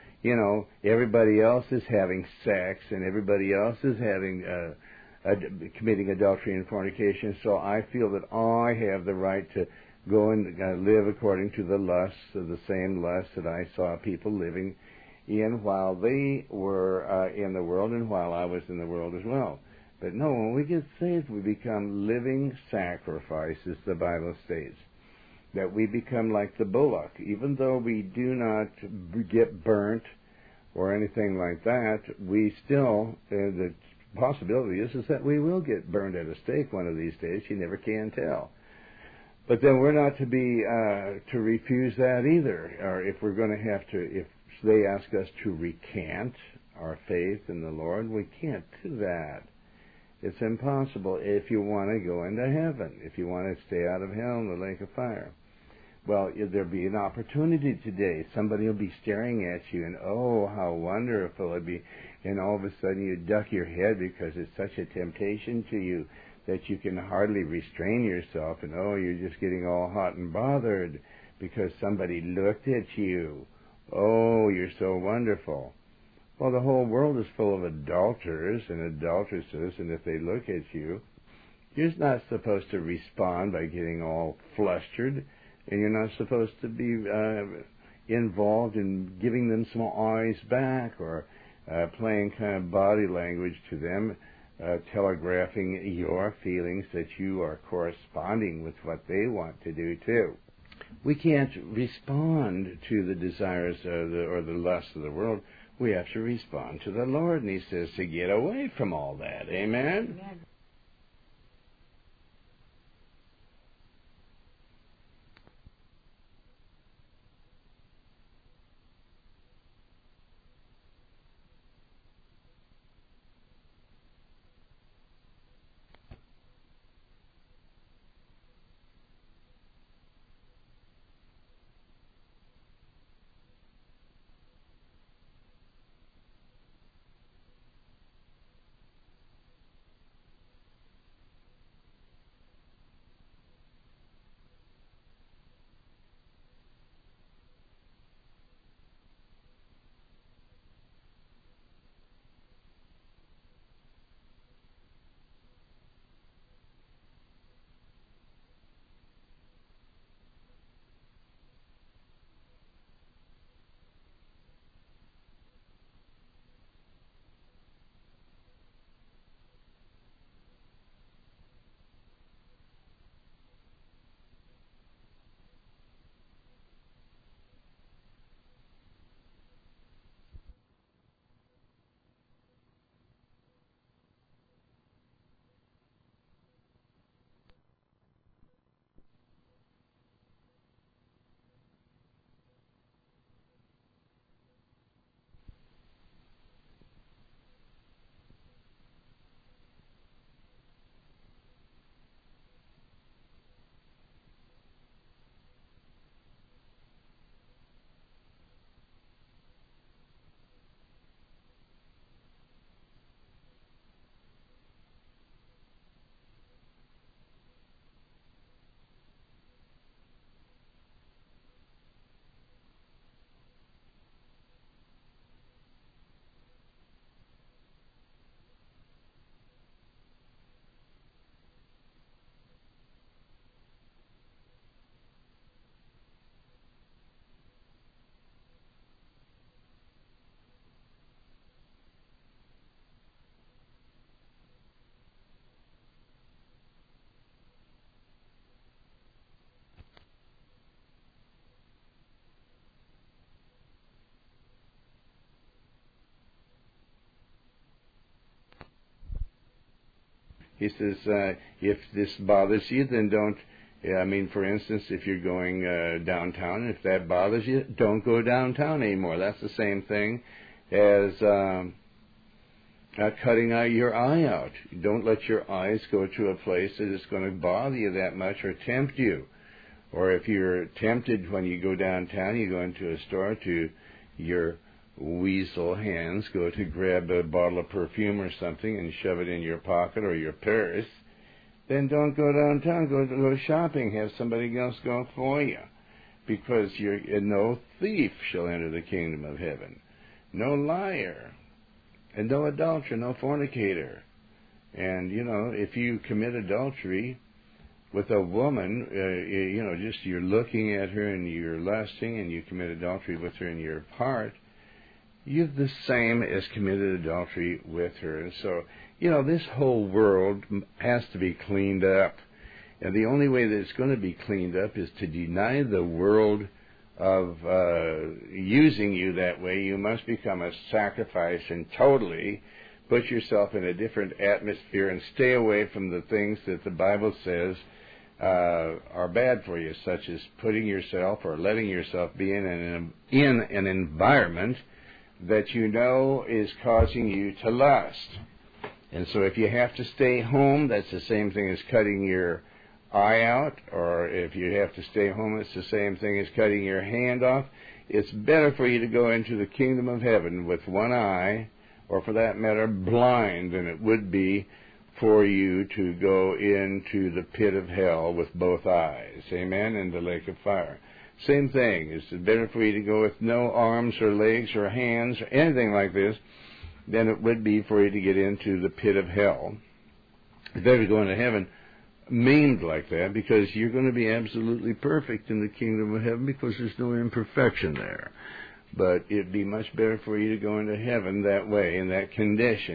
everybody else is having sex and everybody else is having committing adultery and fornication, so I feel that I have the right to go and live according to the lusts of the same lusts that I saw people living in while they were in the world and while I was in the world as well. But no, when we get saved, we become living sacrifices, the Bible states. That we become like the bullock. Even though we do not get burnt or anything like that, we still, the possibility is that we will get burned at a stake one of these days. You never can tell. But then we're not to be, to refuse that either. Or if we're going to have to, if they ask us to recant our faith in the Lord, we can't do that. It's impossible if you want to go into heaven, if you want to stay out of hell in the lake of fire. Well, there'll be an opportunity today. Somebody will be staring at you, and oh, how wonderful it'll be. And all of a sudden you duck your head because it's such a temptation to you that you can hardly restrain yourself. And oh, you're just getting all hot and bothered because somebody looked at you. Oh, you're so wonderful. Well, the whole world is full of adulterers and adulteresses, and if they look at you, you're not supposed to respond by getting all flustered. And you're not supposed to be involved in giving them some eyes back or playing kind of body language to them telegraphing your feelings that you are corresponding with what they want to do too. We can't respond to the desires or the lusts of the world. We have to respond to the Lord, and He says to get away from all that. Amen? Amen. He says, if this bothers you, then don't, for instance, if you're going downtown, if that bothers you, don't go downtown anymore. That's the same thing as cutting your eye out. Don't let your eyes go to a place that is going to bother you that much or tempt you. Or if you're tempted when you go downtown, you go into a store to your weasel hands, go to grab a bottle of perfume or something and shove it in your pocket or your purse, then don't go downtown. Go shopping. Have somebody else go for you. Because no thief shall enter the kingdom of heaven. No liar. And no adulterer, no fornicator. And, if you commit adultery with a woman, just you're looking at her and you're lusting and you commit adultery with her in your heart, you're the same as committed adultery with her. And so, this whole world has to be cleaned up. And the only way that it's going to be cleaned up is to deny the world of using you that way. You must become a sacrifice and totally put yourself in a different atmosphere and stay away from the things that the Bible says are bad for you, such as putting yourself or letting yourself be in an environment that is causing you to lust. And so if you have to stay home, that's the same thing as cutting your eye out, or if you have to stay home, it's the same thing as cutting your hand off. It's better for you to go into the kingdom of heaven with one eye, or for that matter, blind, than it would be for you to go into the pit of hell with both eyes. Amen? In the lake of fire. Same thing. It's better for you to go with no arms or legs or hands or anything like this than it would be for you to get into the pit of hell. It's better to go into heaven maimed like that, because you're going to be absolutely perfect in the kingdom of heaven, because there's no imperfection there. But it'd be much better for you to go into heaven that way, in that condition,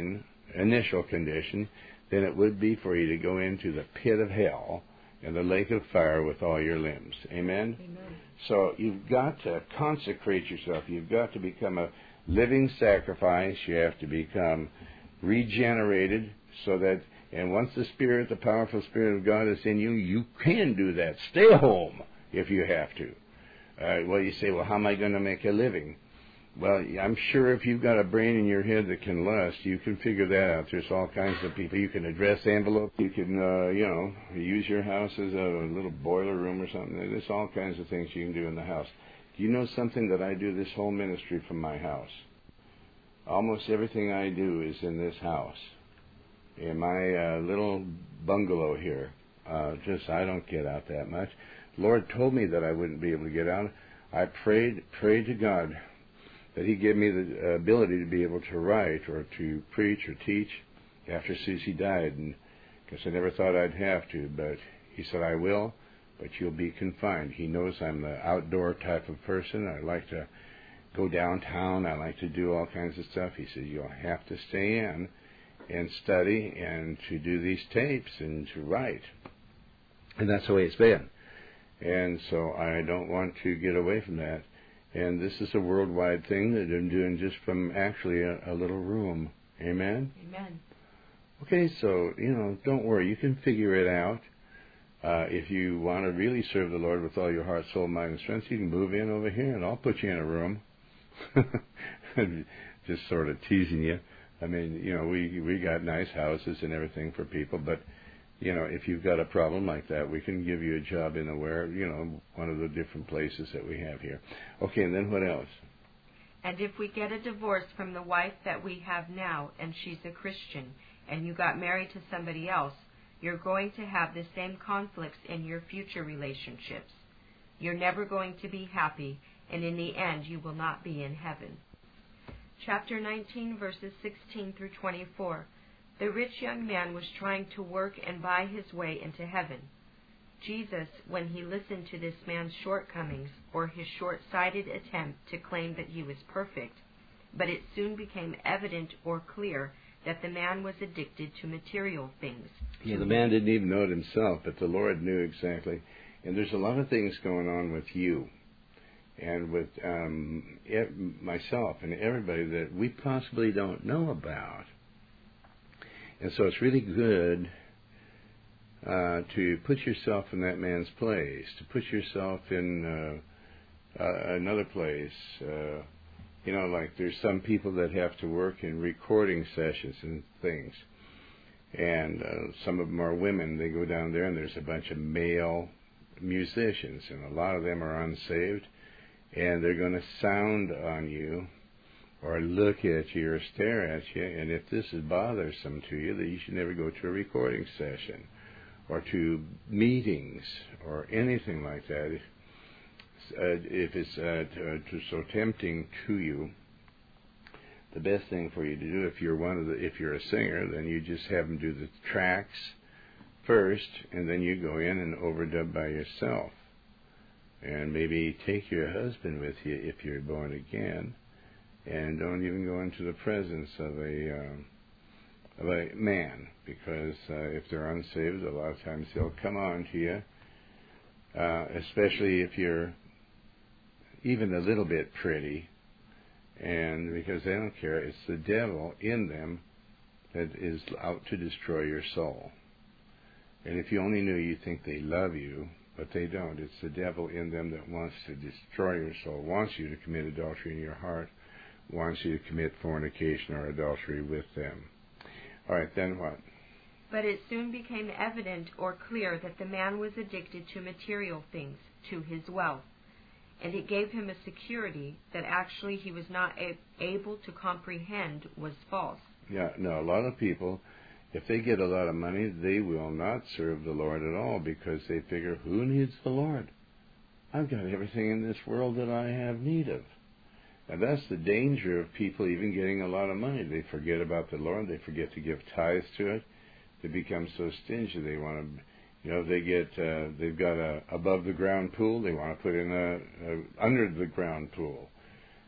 initial condition than it would be for you to go into the pit of hell and the lake of fire with all your limbs. Amen? Amen. So you've got to consecrate yourself. You've got to become a living sacrifice. You have to become regenerated so that, and once the Spirit, the powerful Spirit of God is in you, you can do that. Stay home if you have to. Well, you say, well, how am I going to make a living? Well, I'm sure if you've got a brain in your head that can lust, you can figure that out. There's all kinds of people. You can address envelopes. You can, use your house as a little boiler room or something. There's all kinds of things you can do in the house. Do you know something that I do this whole ministry from my house? Almost everything I do is in this house. In my little bungalow here. I don't get out that much. The Lord told me that I wouldn't be able to get out. I prayed to God that He give me the ability to be able to write or to preach or teach after Susie died, and because I never thought I'd have to, but He said, I will, but you'll be confined. He knows I'm the outdoor type of person. I like to go downtown. I like to do all kinds of stuff. He said, you'll have to stay in and study and to do these tapes and to write. And that's the way it's been. And so I don't want to get away from that. And this is a worldwide thing that I'm doing just from actually a little room. Amen? Amen. Okay, so, don't worry. You can figure it out. If you want to really serve the Lord with all your heart, soul, mind, and strength, you can move in over here, and I'll put you in a room. Just sort of teasing you. I mean, we got nice houses and everything for people, but if you've got a problem like that, we can give you a job in one of the different places that we have here. Okay, and then what else? And if we get a divorce from the wife that we have now, and she's a Christian, and you got married to somebody else, you're going to have the same conflicts in your future relationships. You're never going to be happy, and in the end, you will not be in heaven. Chapter 19, verses 16 through 24. The rich young man was trying to work and buy his way into heaven. Jesus, when He listened to this man's shortcomings or his short-sighted attempt to claim that he was perfect, but it soon became evident or clear that the man was addicted to material things. Yeah, the man didn't even know it himself, but the Lord knew exactly. And there's a lot of things going on with you and with myself and everybody that we possibly don't know about. And so it's really good to put yourself in that man's place, to put yourself in another place. Like there's some people that have to work in recording sessions and things. And some of them are women. They go down there and there's a bunch of male musicians, and a lot of them are unsaved. And they're going to sound on you or look at you or stare at you, and if this is bothersome to you, then you should never go to a recording session or to meetings or anything like that. If it's so tempting to you, the best thing for you to do, if you're a singer, then you just have them do the tracks first, and then you go in and overdub by yourself. And maybe take your husband with you if you're born again, and don't even go into the presence of a man, because if they're unsaved, a lot of times they'll come on to you, especially if you're even a little bit pretty, and because they don't care. It's the devil in them that is out to destroy your soul. And if you only knew, you think they love you, but they don't. It's the devil in them that wants to destroy your soul, wants you to commit adultery in your heart, wants you to commit fornication or adultery with them. All right, then what? But it soon became evident or clear that the man was addicted to material things, to his wealth. And it gave him a security that actually he was not able to comprehend was false. Yeah, no, a lot of people, if they get a lot of money, they will not serve the Lord at all, because they figure, who needs the Lord? I've got everything in this world that I have need of. And that's the danger of people even getting a lot of money. They forget about the Lord. They forget to give tithes to it. They become so stingy. They want to, they've got a above the ground pool. They want to put in a under the ground pool.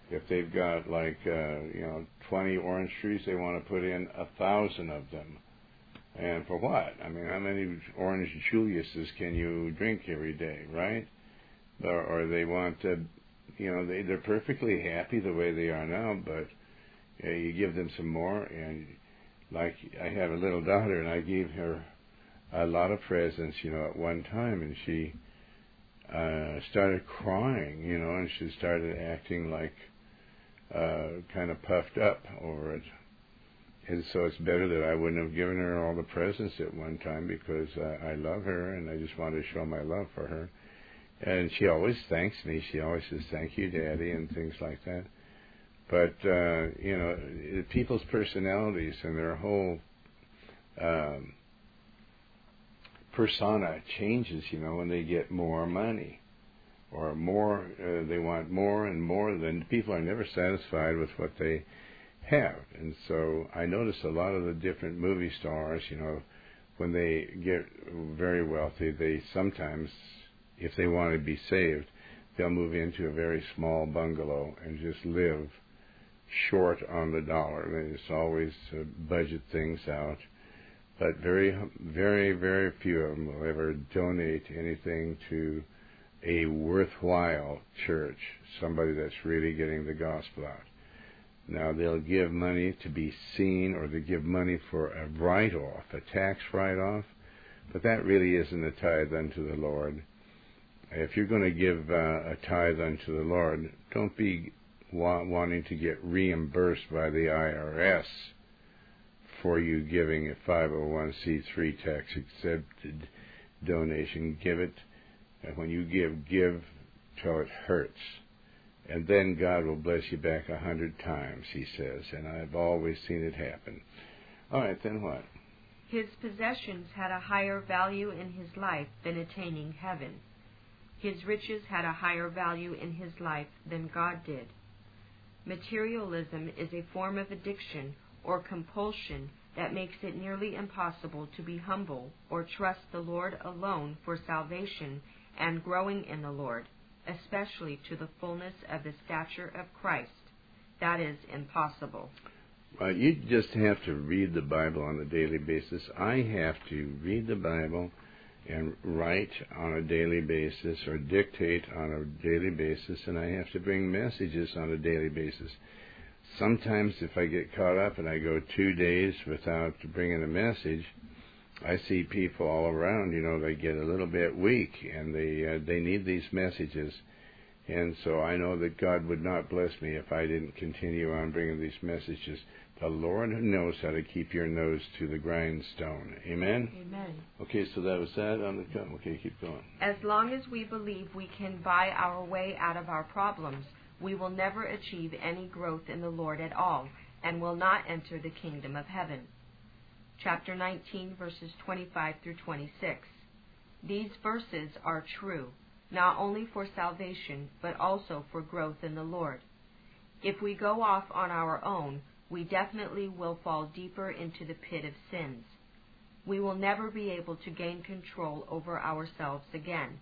If they've got 20 orange trees, they want to put in 1,000 of them. And for what? I mean, how many orange Juliuses can you drink every day, right? Or they want to, they're perfectly happy the way they are now, but you give them some more. And like I have a little daughter, and I gave her a lot of presents, at one time, and she started crying, and she started acting like kind of puffed up over it. And so it's better that I wouldn't have given her all the presents at one time, because I love her and I just want to show my love for her. And she always thanks me. She always says, "Thank you, Daddy," and things like that. But, people's personalities and their whole persona changes, when they get more money. Or more, they want more and more. Then people are never satisfied with what they have. And so I notice a lot of the different movie stars, when they get very wealthy, they sometimes, if they want to be saved, they'll move into a very small bungalow and just live short on the dollar. They just always budget things out. But very, very, very few of them will ever donate anything to a worthwhile church, somebody that's really getting the gospel out. Now, they'll give money to be seen, or they give money for a write-off, a tax write-off, but that really isn't a tithe unto the Lord. If you're going to give a tithe unto the Lord, don't be wanting to get reimbursed by the IRS for you giving a 501c3 tax-accepted donation. Give it, and when you give till it hurts. And then God will bless you back 100 times, he says. And I've always seen it happen. All right, then what? His possessions had a higher value in his life than attaining heaven. His riches had a higher value in his life than God did. Materialism is a form of addiction or compulsion that makes it nearly impossible to be humble or trust the Lord alone for salvation and growing in the Lord, especially to the fullness of the stature of Christ. That is impossible. You just have to read the Bible on a daily basis. I have to read the Bible and write on a daily basis, or dictate on a daily basis, and I have to bring messages on a daily basis. Sometimes if I get caught up and I go 2 days without bringing a message, I see people all around, they get a little bit weak, and they need these messages. And so I know that God would not bless me if I didn't continue on bringing these messages. The Lord knows how to keep your nose to the grindstone. Amen? Amen. Okay, so that was that on the come. Okay, keep going. As long as we believe we can buy our way out of our problems, we will never achieve any growth in the Lord at all, and will not enter the kingdom of heaven. Chapter 19, verses 25 through 26. These verses are true, not only for salvation, but also for growth in the Lord. If we go off on our own, we definitely will fall deeper into the pit of sins. We will never be able to gain control over ourselves again.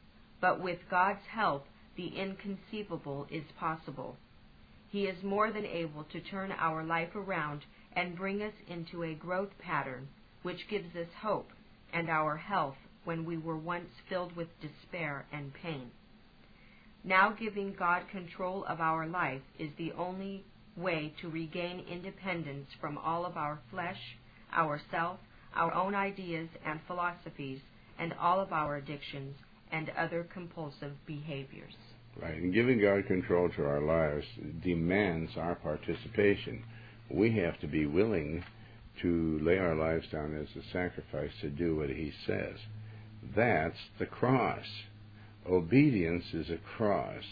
But with God's help, the inconceivable is possible. He is more than able to turn our life around and bring us into a growth pattern, which gives us hope and our health when we were once filled with despair and pain. Now giving God control of our life is the only way to regain independence from all of our flesh, ourself, our own ideas and philosophies, and all of our addictions and other compulsive behaviors. Right, and giving God control to our lives demands our participation. We have to be willing to lay our lives down as a sacrifice to do what he says. That's the cross. Obedience is a cross.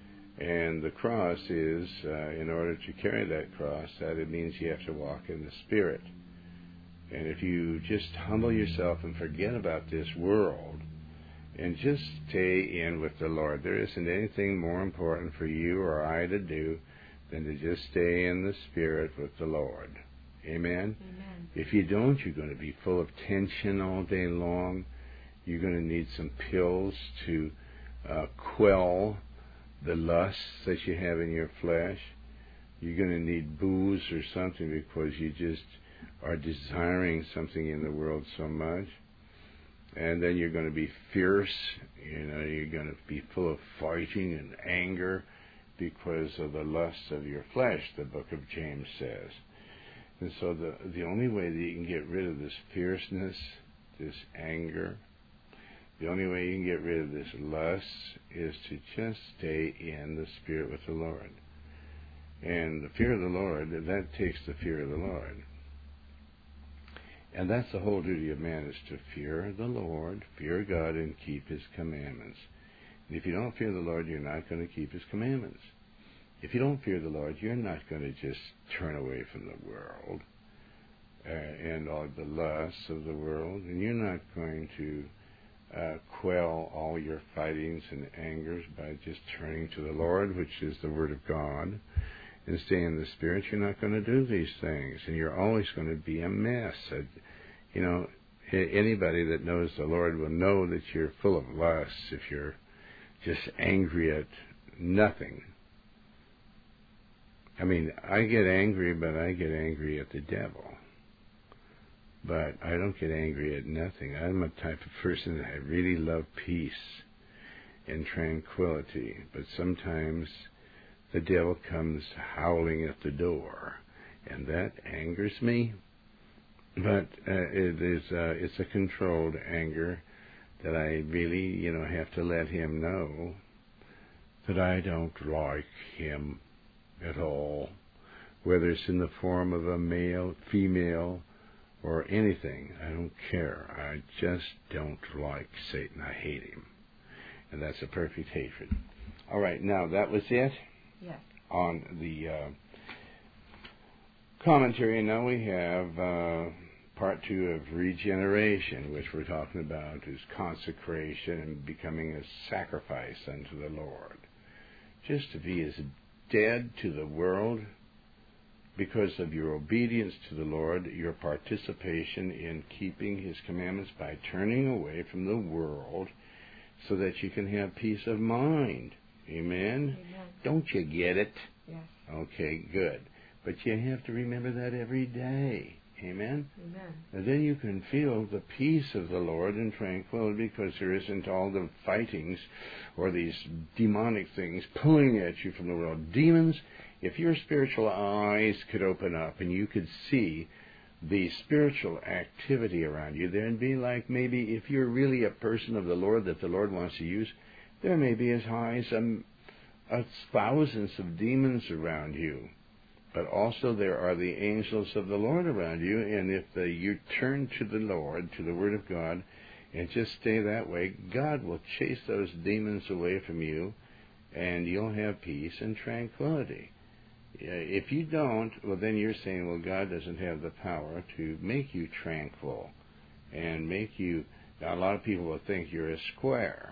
And the cross is, in order to carry that cross, that it means you have to walk in the Spirit. And if you just humble yourself and forget about this world and just stay in with the Lord, there isn't anything more important for you or I to do than to just stay in the Spirit with the Lord. Amen? Amen. If you don't, you're going to be full of tension all day long. You're going to need some pills to quell the lusts that you have in your flesh. You're going to need booze or something because you just are desiring something in the world so much. And then you're going to be fierce. You're going to be full of fighting and anger because of the lusts of your flesh, the book of James says. And so the only way that you can get rid of this fierceness, this anger, the only way you can get rid of this lust is to just stay in the Spirit with the Lord. And the fear of the Lord, that takes the fear of the Lord. And that's the whole duty of man, is to fear the Lord, fear God, and keep His commandments. And if you don't fear the Lord, you're not going to keep His commandments. If you don't fear the Lord, you're not going to just turn away from the world and all the lusts of the world, and you're not going to quell all your fightings and angers by just turning to the Lord, which is the Word of God, and stay in the Spirit. You're not going to do these things, and you're always going to be a mess. Anybody that knows the Lord will know that you're full of lusts if you're just angry at nothing. I mean, I get angry, but I get angry at the devil. But I don't get angry at nothing. I'm a type of person that I really love peace and tranquility. But sometimes the devil comes howling at the door, and that angers me. But it's a controlled anger that I really, have to let him know that I don't like him at all, whether it's in the form of a male, female, or anything. I don't care. I just don't like Satan. I hate him. And that's a perfect hatred. All right, now that was it? Yes. On the commentary. Now we have part 2 of regeneration, which we're talking about is consecration and becoming a sacrifice unto the Lord. Just to be as dead to the world because of your obedience to the Lord, your participation in keeping His commandments by turning away from the world so that you can have peace of mind. Amen? Amen. Don't you get it? Yes. Okay, good. But you have to remember that every day. Amen? Amen. And then you can feel the peace of the Lord and tranquility because there isn't all the fightings or these demonic things pulling at you from the world. Demons, if your spiritual eyes could open up and you could see the spiritual activity around you, there'd be like maybe if you're really a person of the Lord that the Lord wants to use, there may be as high as thousands of demons around you. But also there are the angels of the Lord around you, and if you turn to the Lord, to the Word of God, and just stay that way, God will chase those demons away from you, and you'll have peace and tranquility. If you don't, well, then you're saying, well, God doesn't have the power to make you tranquil and make you... Now, a lot of people will think you're a square.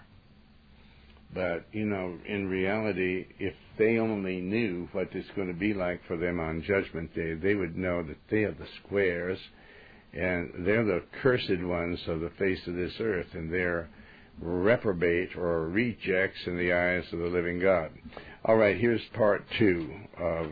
But, in reality, if they only knew what it's going to be like for them on Judgment Day, they would know that they are the squares, and they're the cursed ones of the face of this earth, and they're reprobate or rejects in the eyes of the living God. All right, here's part 2 of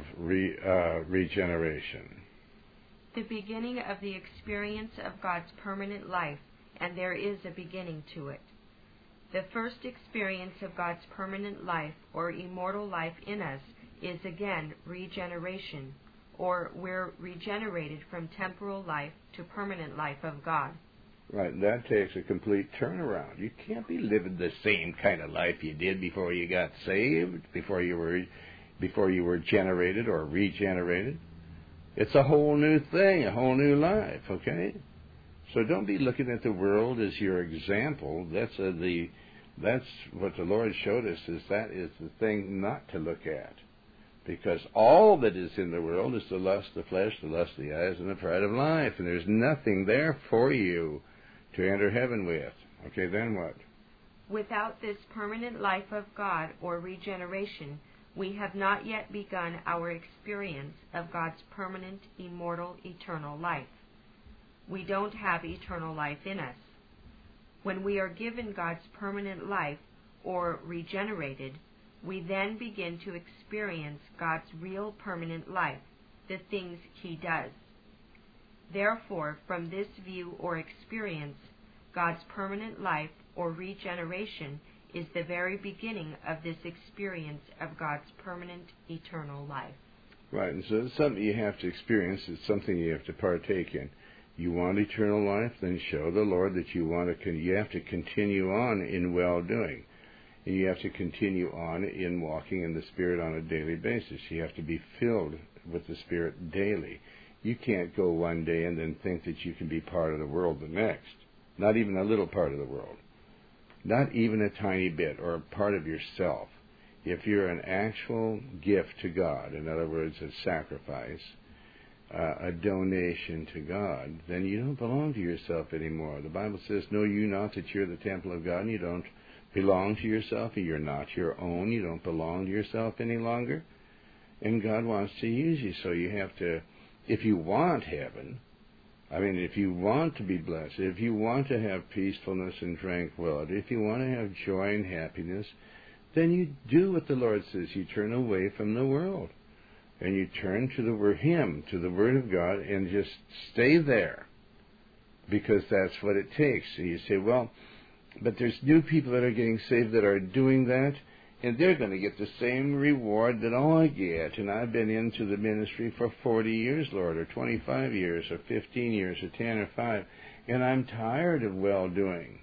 regeneration. The beginning of the experience of God's permanent life, and there is a beginning to it. The first experience of God's permanent life or immortal life in us is again regeneration, or we're regenerated from temporal life to permanent life of God. Right, that takes a complete turnaround. You can't be living the same kind of life you did before you got saved, before you were generated or regenerated. It's a whole new thing, a whole new life, okay? So don't be looking at the world as your example. That's what the Lord showed us, that is the thing not to look at. Because all that is in the world is the lust of the flesh, the lust of the eyes, and the pride of life. And there's nothing there for you to enter heaven with. Okay, then what? Without this permanent life of God or regeneration, we have not yet begun our experience of God's permanent, immortal, eternal life. We don't have eternal life in us. When we are given God's permanent life or regenerated, We then begin to experience God's real permanent life, the things He does. Therefore, from this view or experience, God's permanent life or regeneration is the very beginning of this experience of God's permanent eternal life. Right, and so it's something you have to experience. It's something you have to partake in. You want eternal life? Then show the Lord that you want to. You have to continue on in well-doing. And you have to continue on in walking in the Spirit on a daily basis. You have to be filled with the Spirit daily. You can't go one day and then think that you can be part of the world the next. Not even a little part of the world. Not even a tiny bit or a part of yourself. If you're an actual gift to God, in other words, a sacrifice, a donation to God, then you don't belong to yourself anymore. The Bible says, know you not that you're the temple of God, and you don't belong to yourself, and you're not your own. You don't belong to yourself any longer. And God wants to use you, so you have to, if you want heaven, if you want to be blessed, if you want to have peacefulness and tranquility, if you want to have joy and happiness, then you do what the Lord says. You turn away from the world. And you turn to Him, to the Word of God, and just stay there. Because that's what it takes. And you say, well, but there's new people that are getting saved that are doing that, and they're going to get the same reward that I get. And I've been into the ministry for 40 years, Lord, or 25 years, or 15 years, or 10 or 5, and I'm tired of well-doing.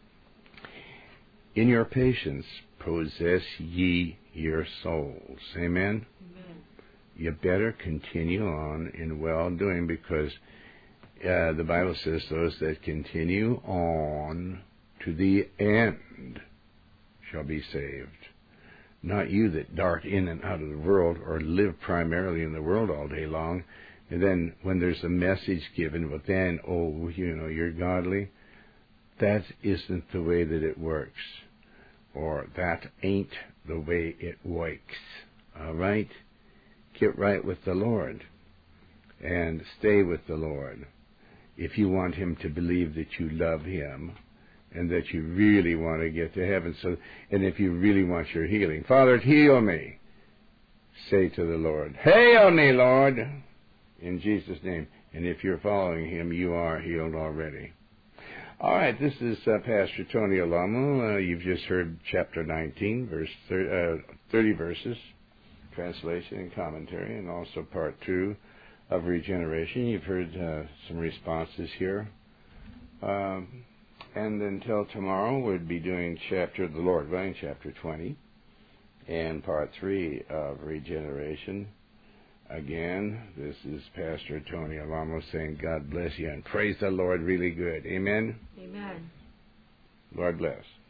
In your patience, possess ye your souls. Amen? Amen. You better continue on in well-doing, because the Bible says those that continue on to the end shall be saved. Not you that dart in and out of the world or live primarily in the world all day long, and then when there's a message given, but then, you're godly. That isn't the way that it works. Or that ain't the way it works. All right? Get right with the Lord. And stay with the Lord. If you want Him to believe that you love Him, and that you really want to get to heaven. And if you really want your healing, Father, heal me. Say to the Lord, heal me, Lord, in Jesus' name. And if you're following Him, you are healed already. All right, this is Pastor Tony Alamo. You've just heard chapter 19, 30 verses, translation and commentary, and also part 2 of regeneration. You've heard some responses here. And until tomorrow, we'll be doing the Lord willing, chapter 20, and part 3 of regeneration. Again, this is Pastor Tony Alamo saying, God bless you, and praise the Lord really good. Amen? Amen. Lord bless.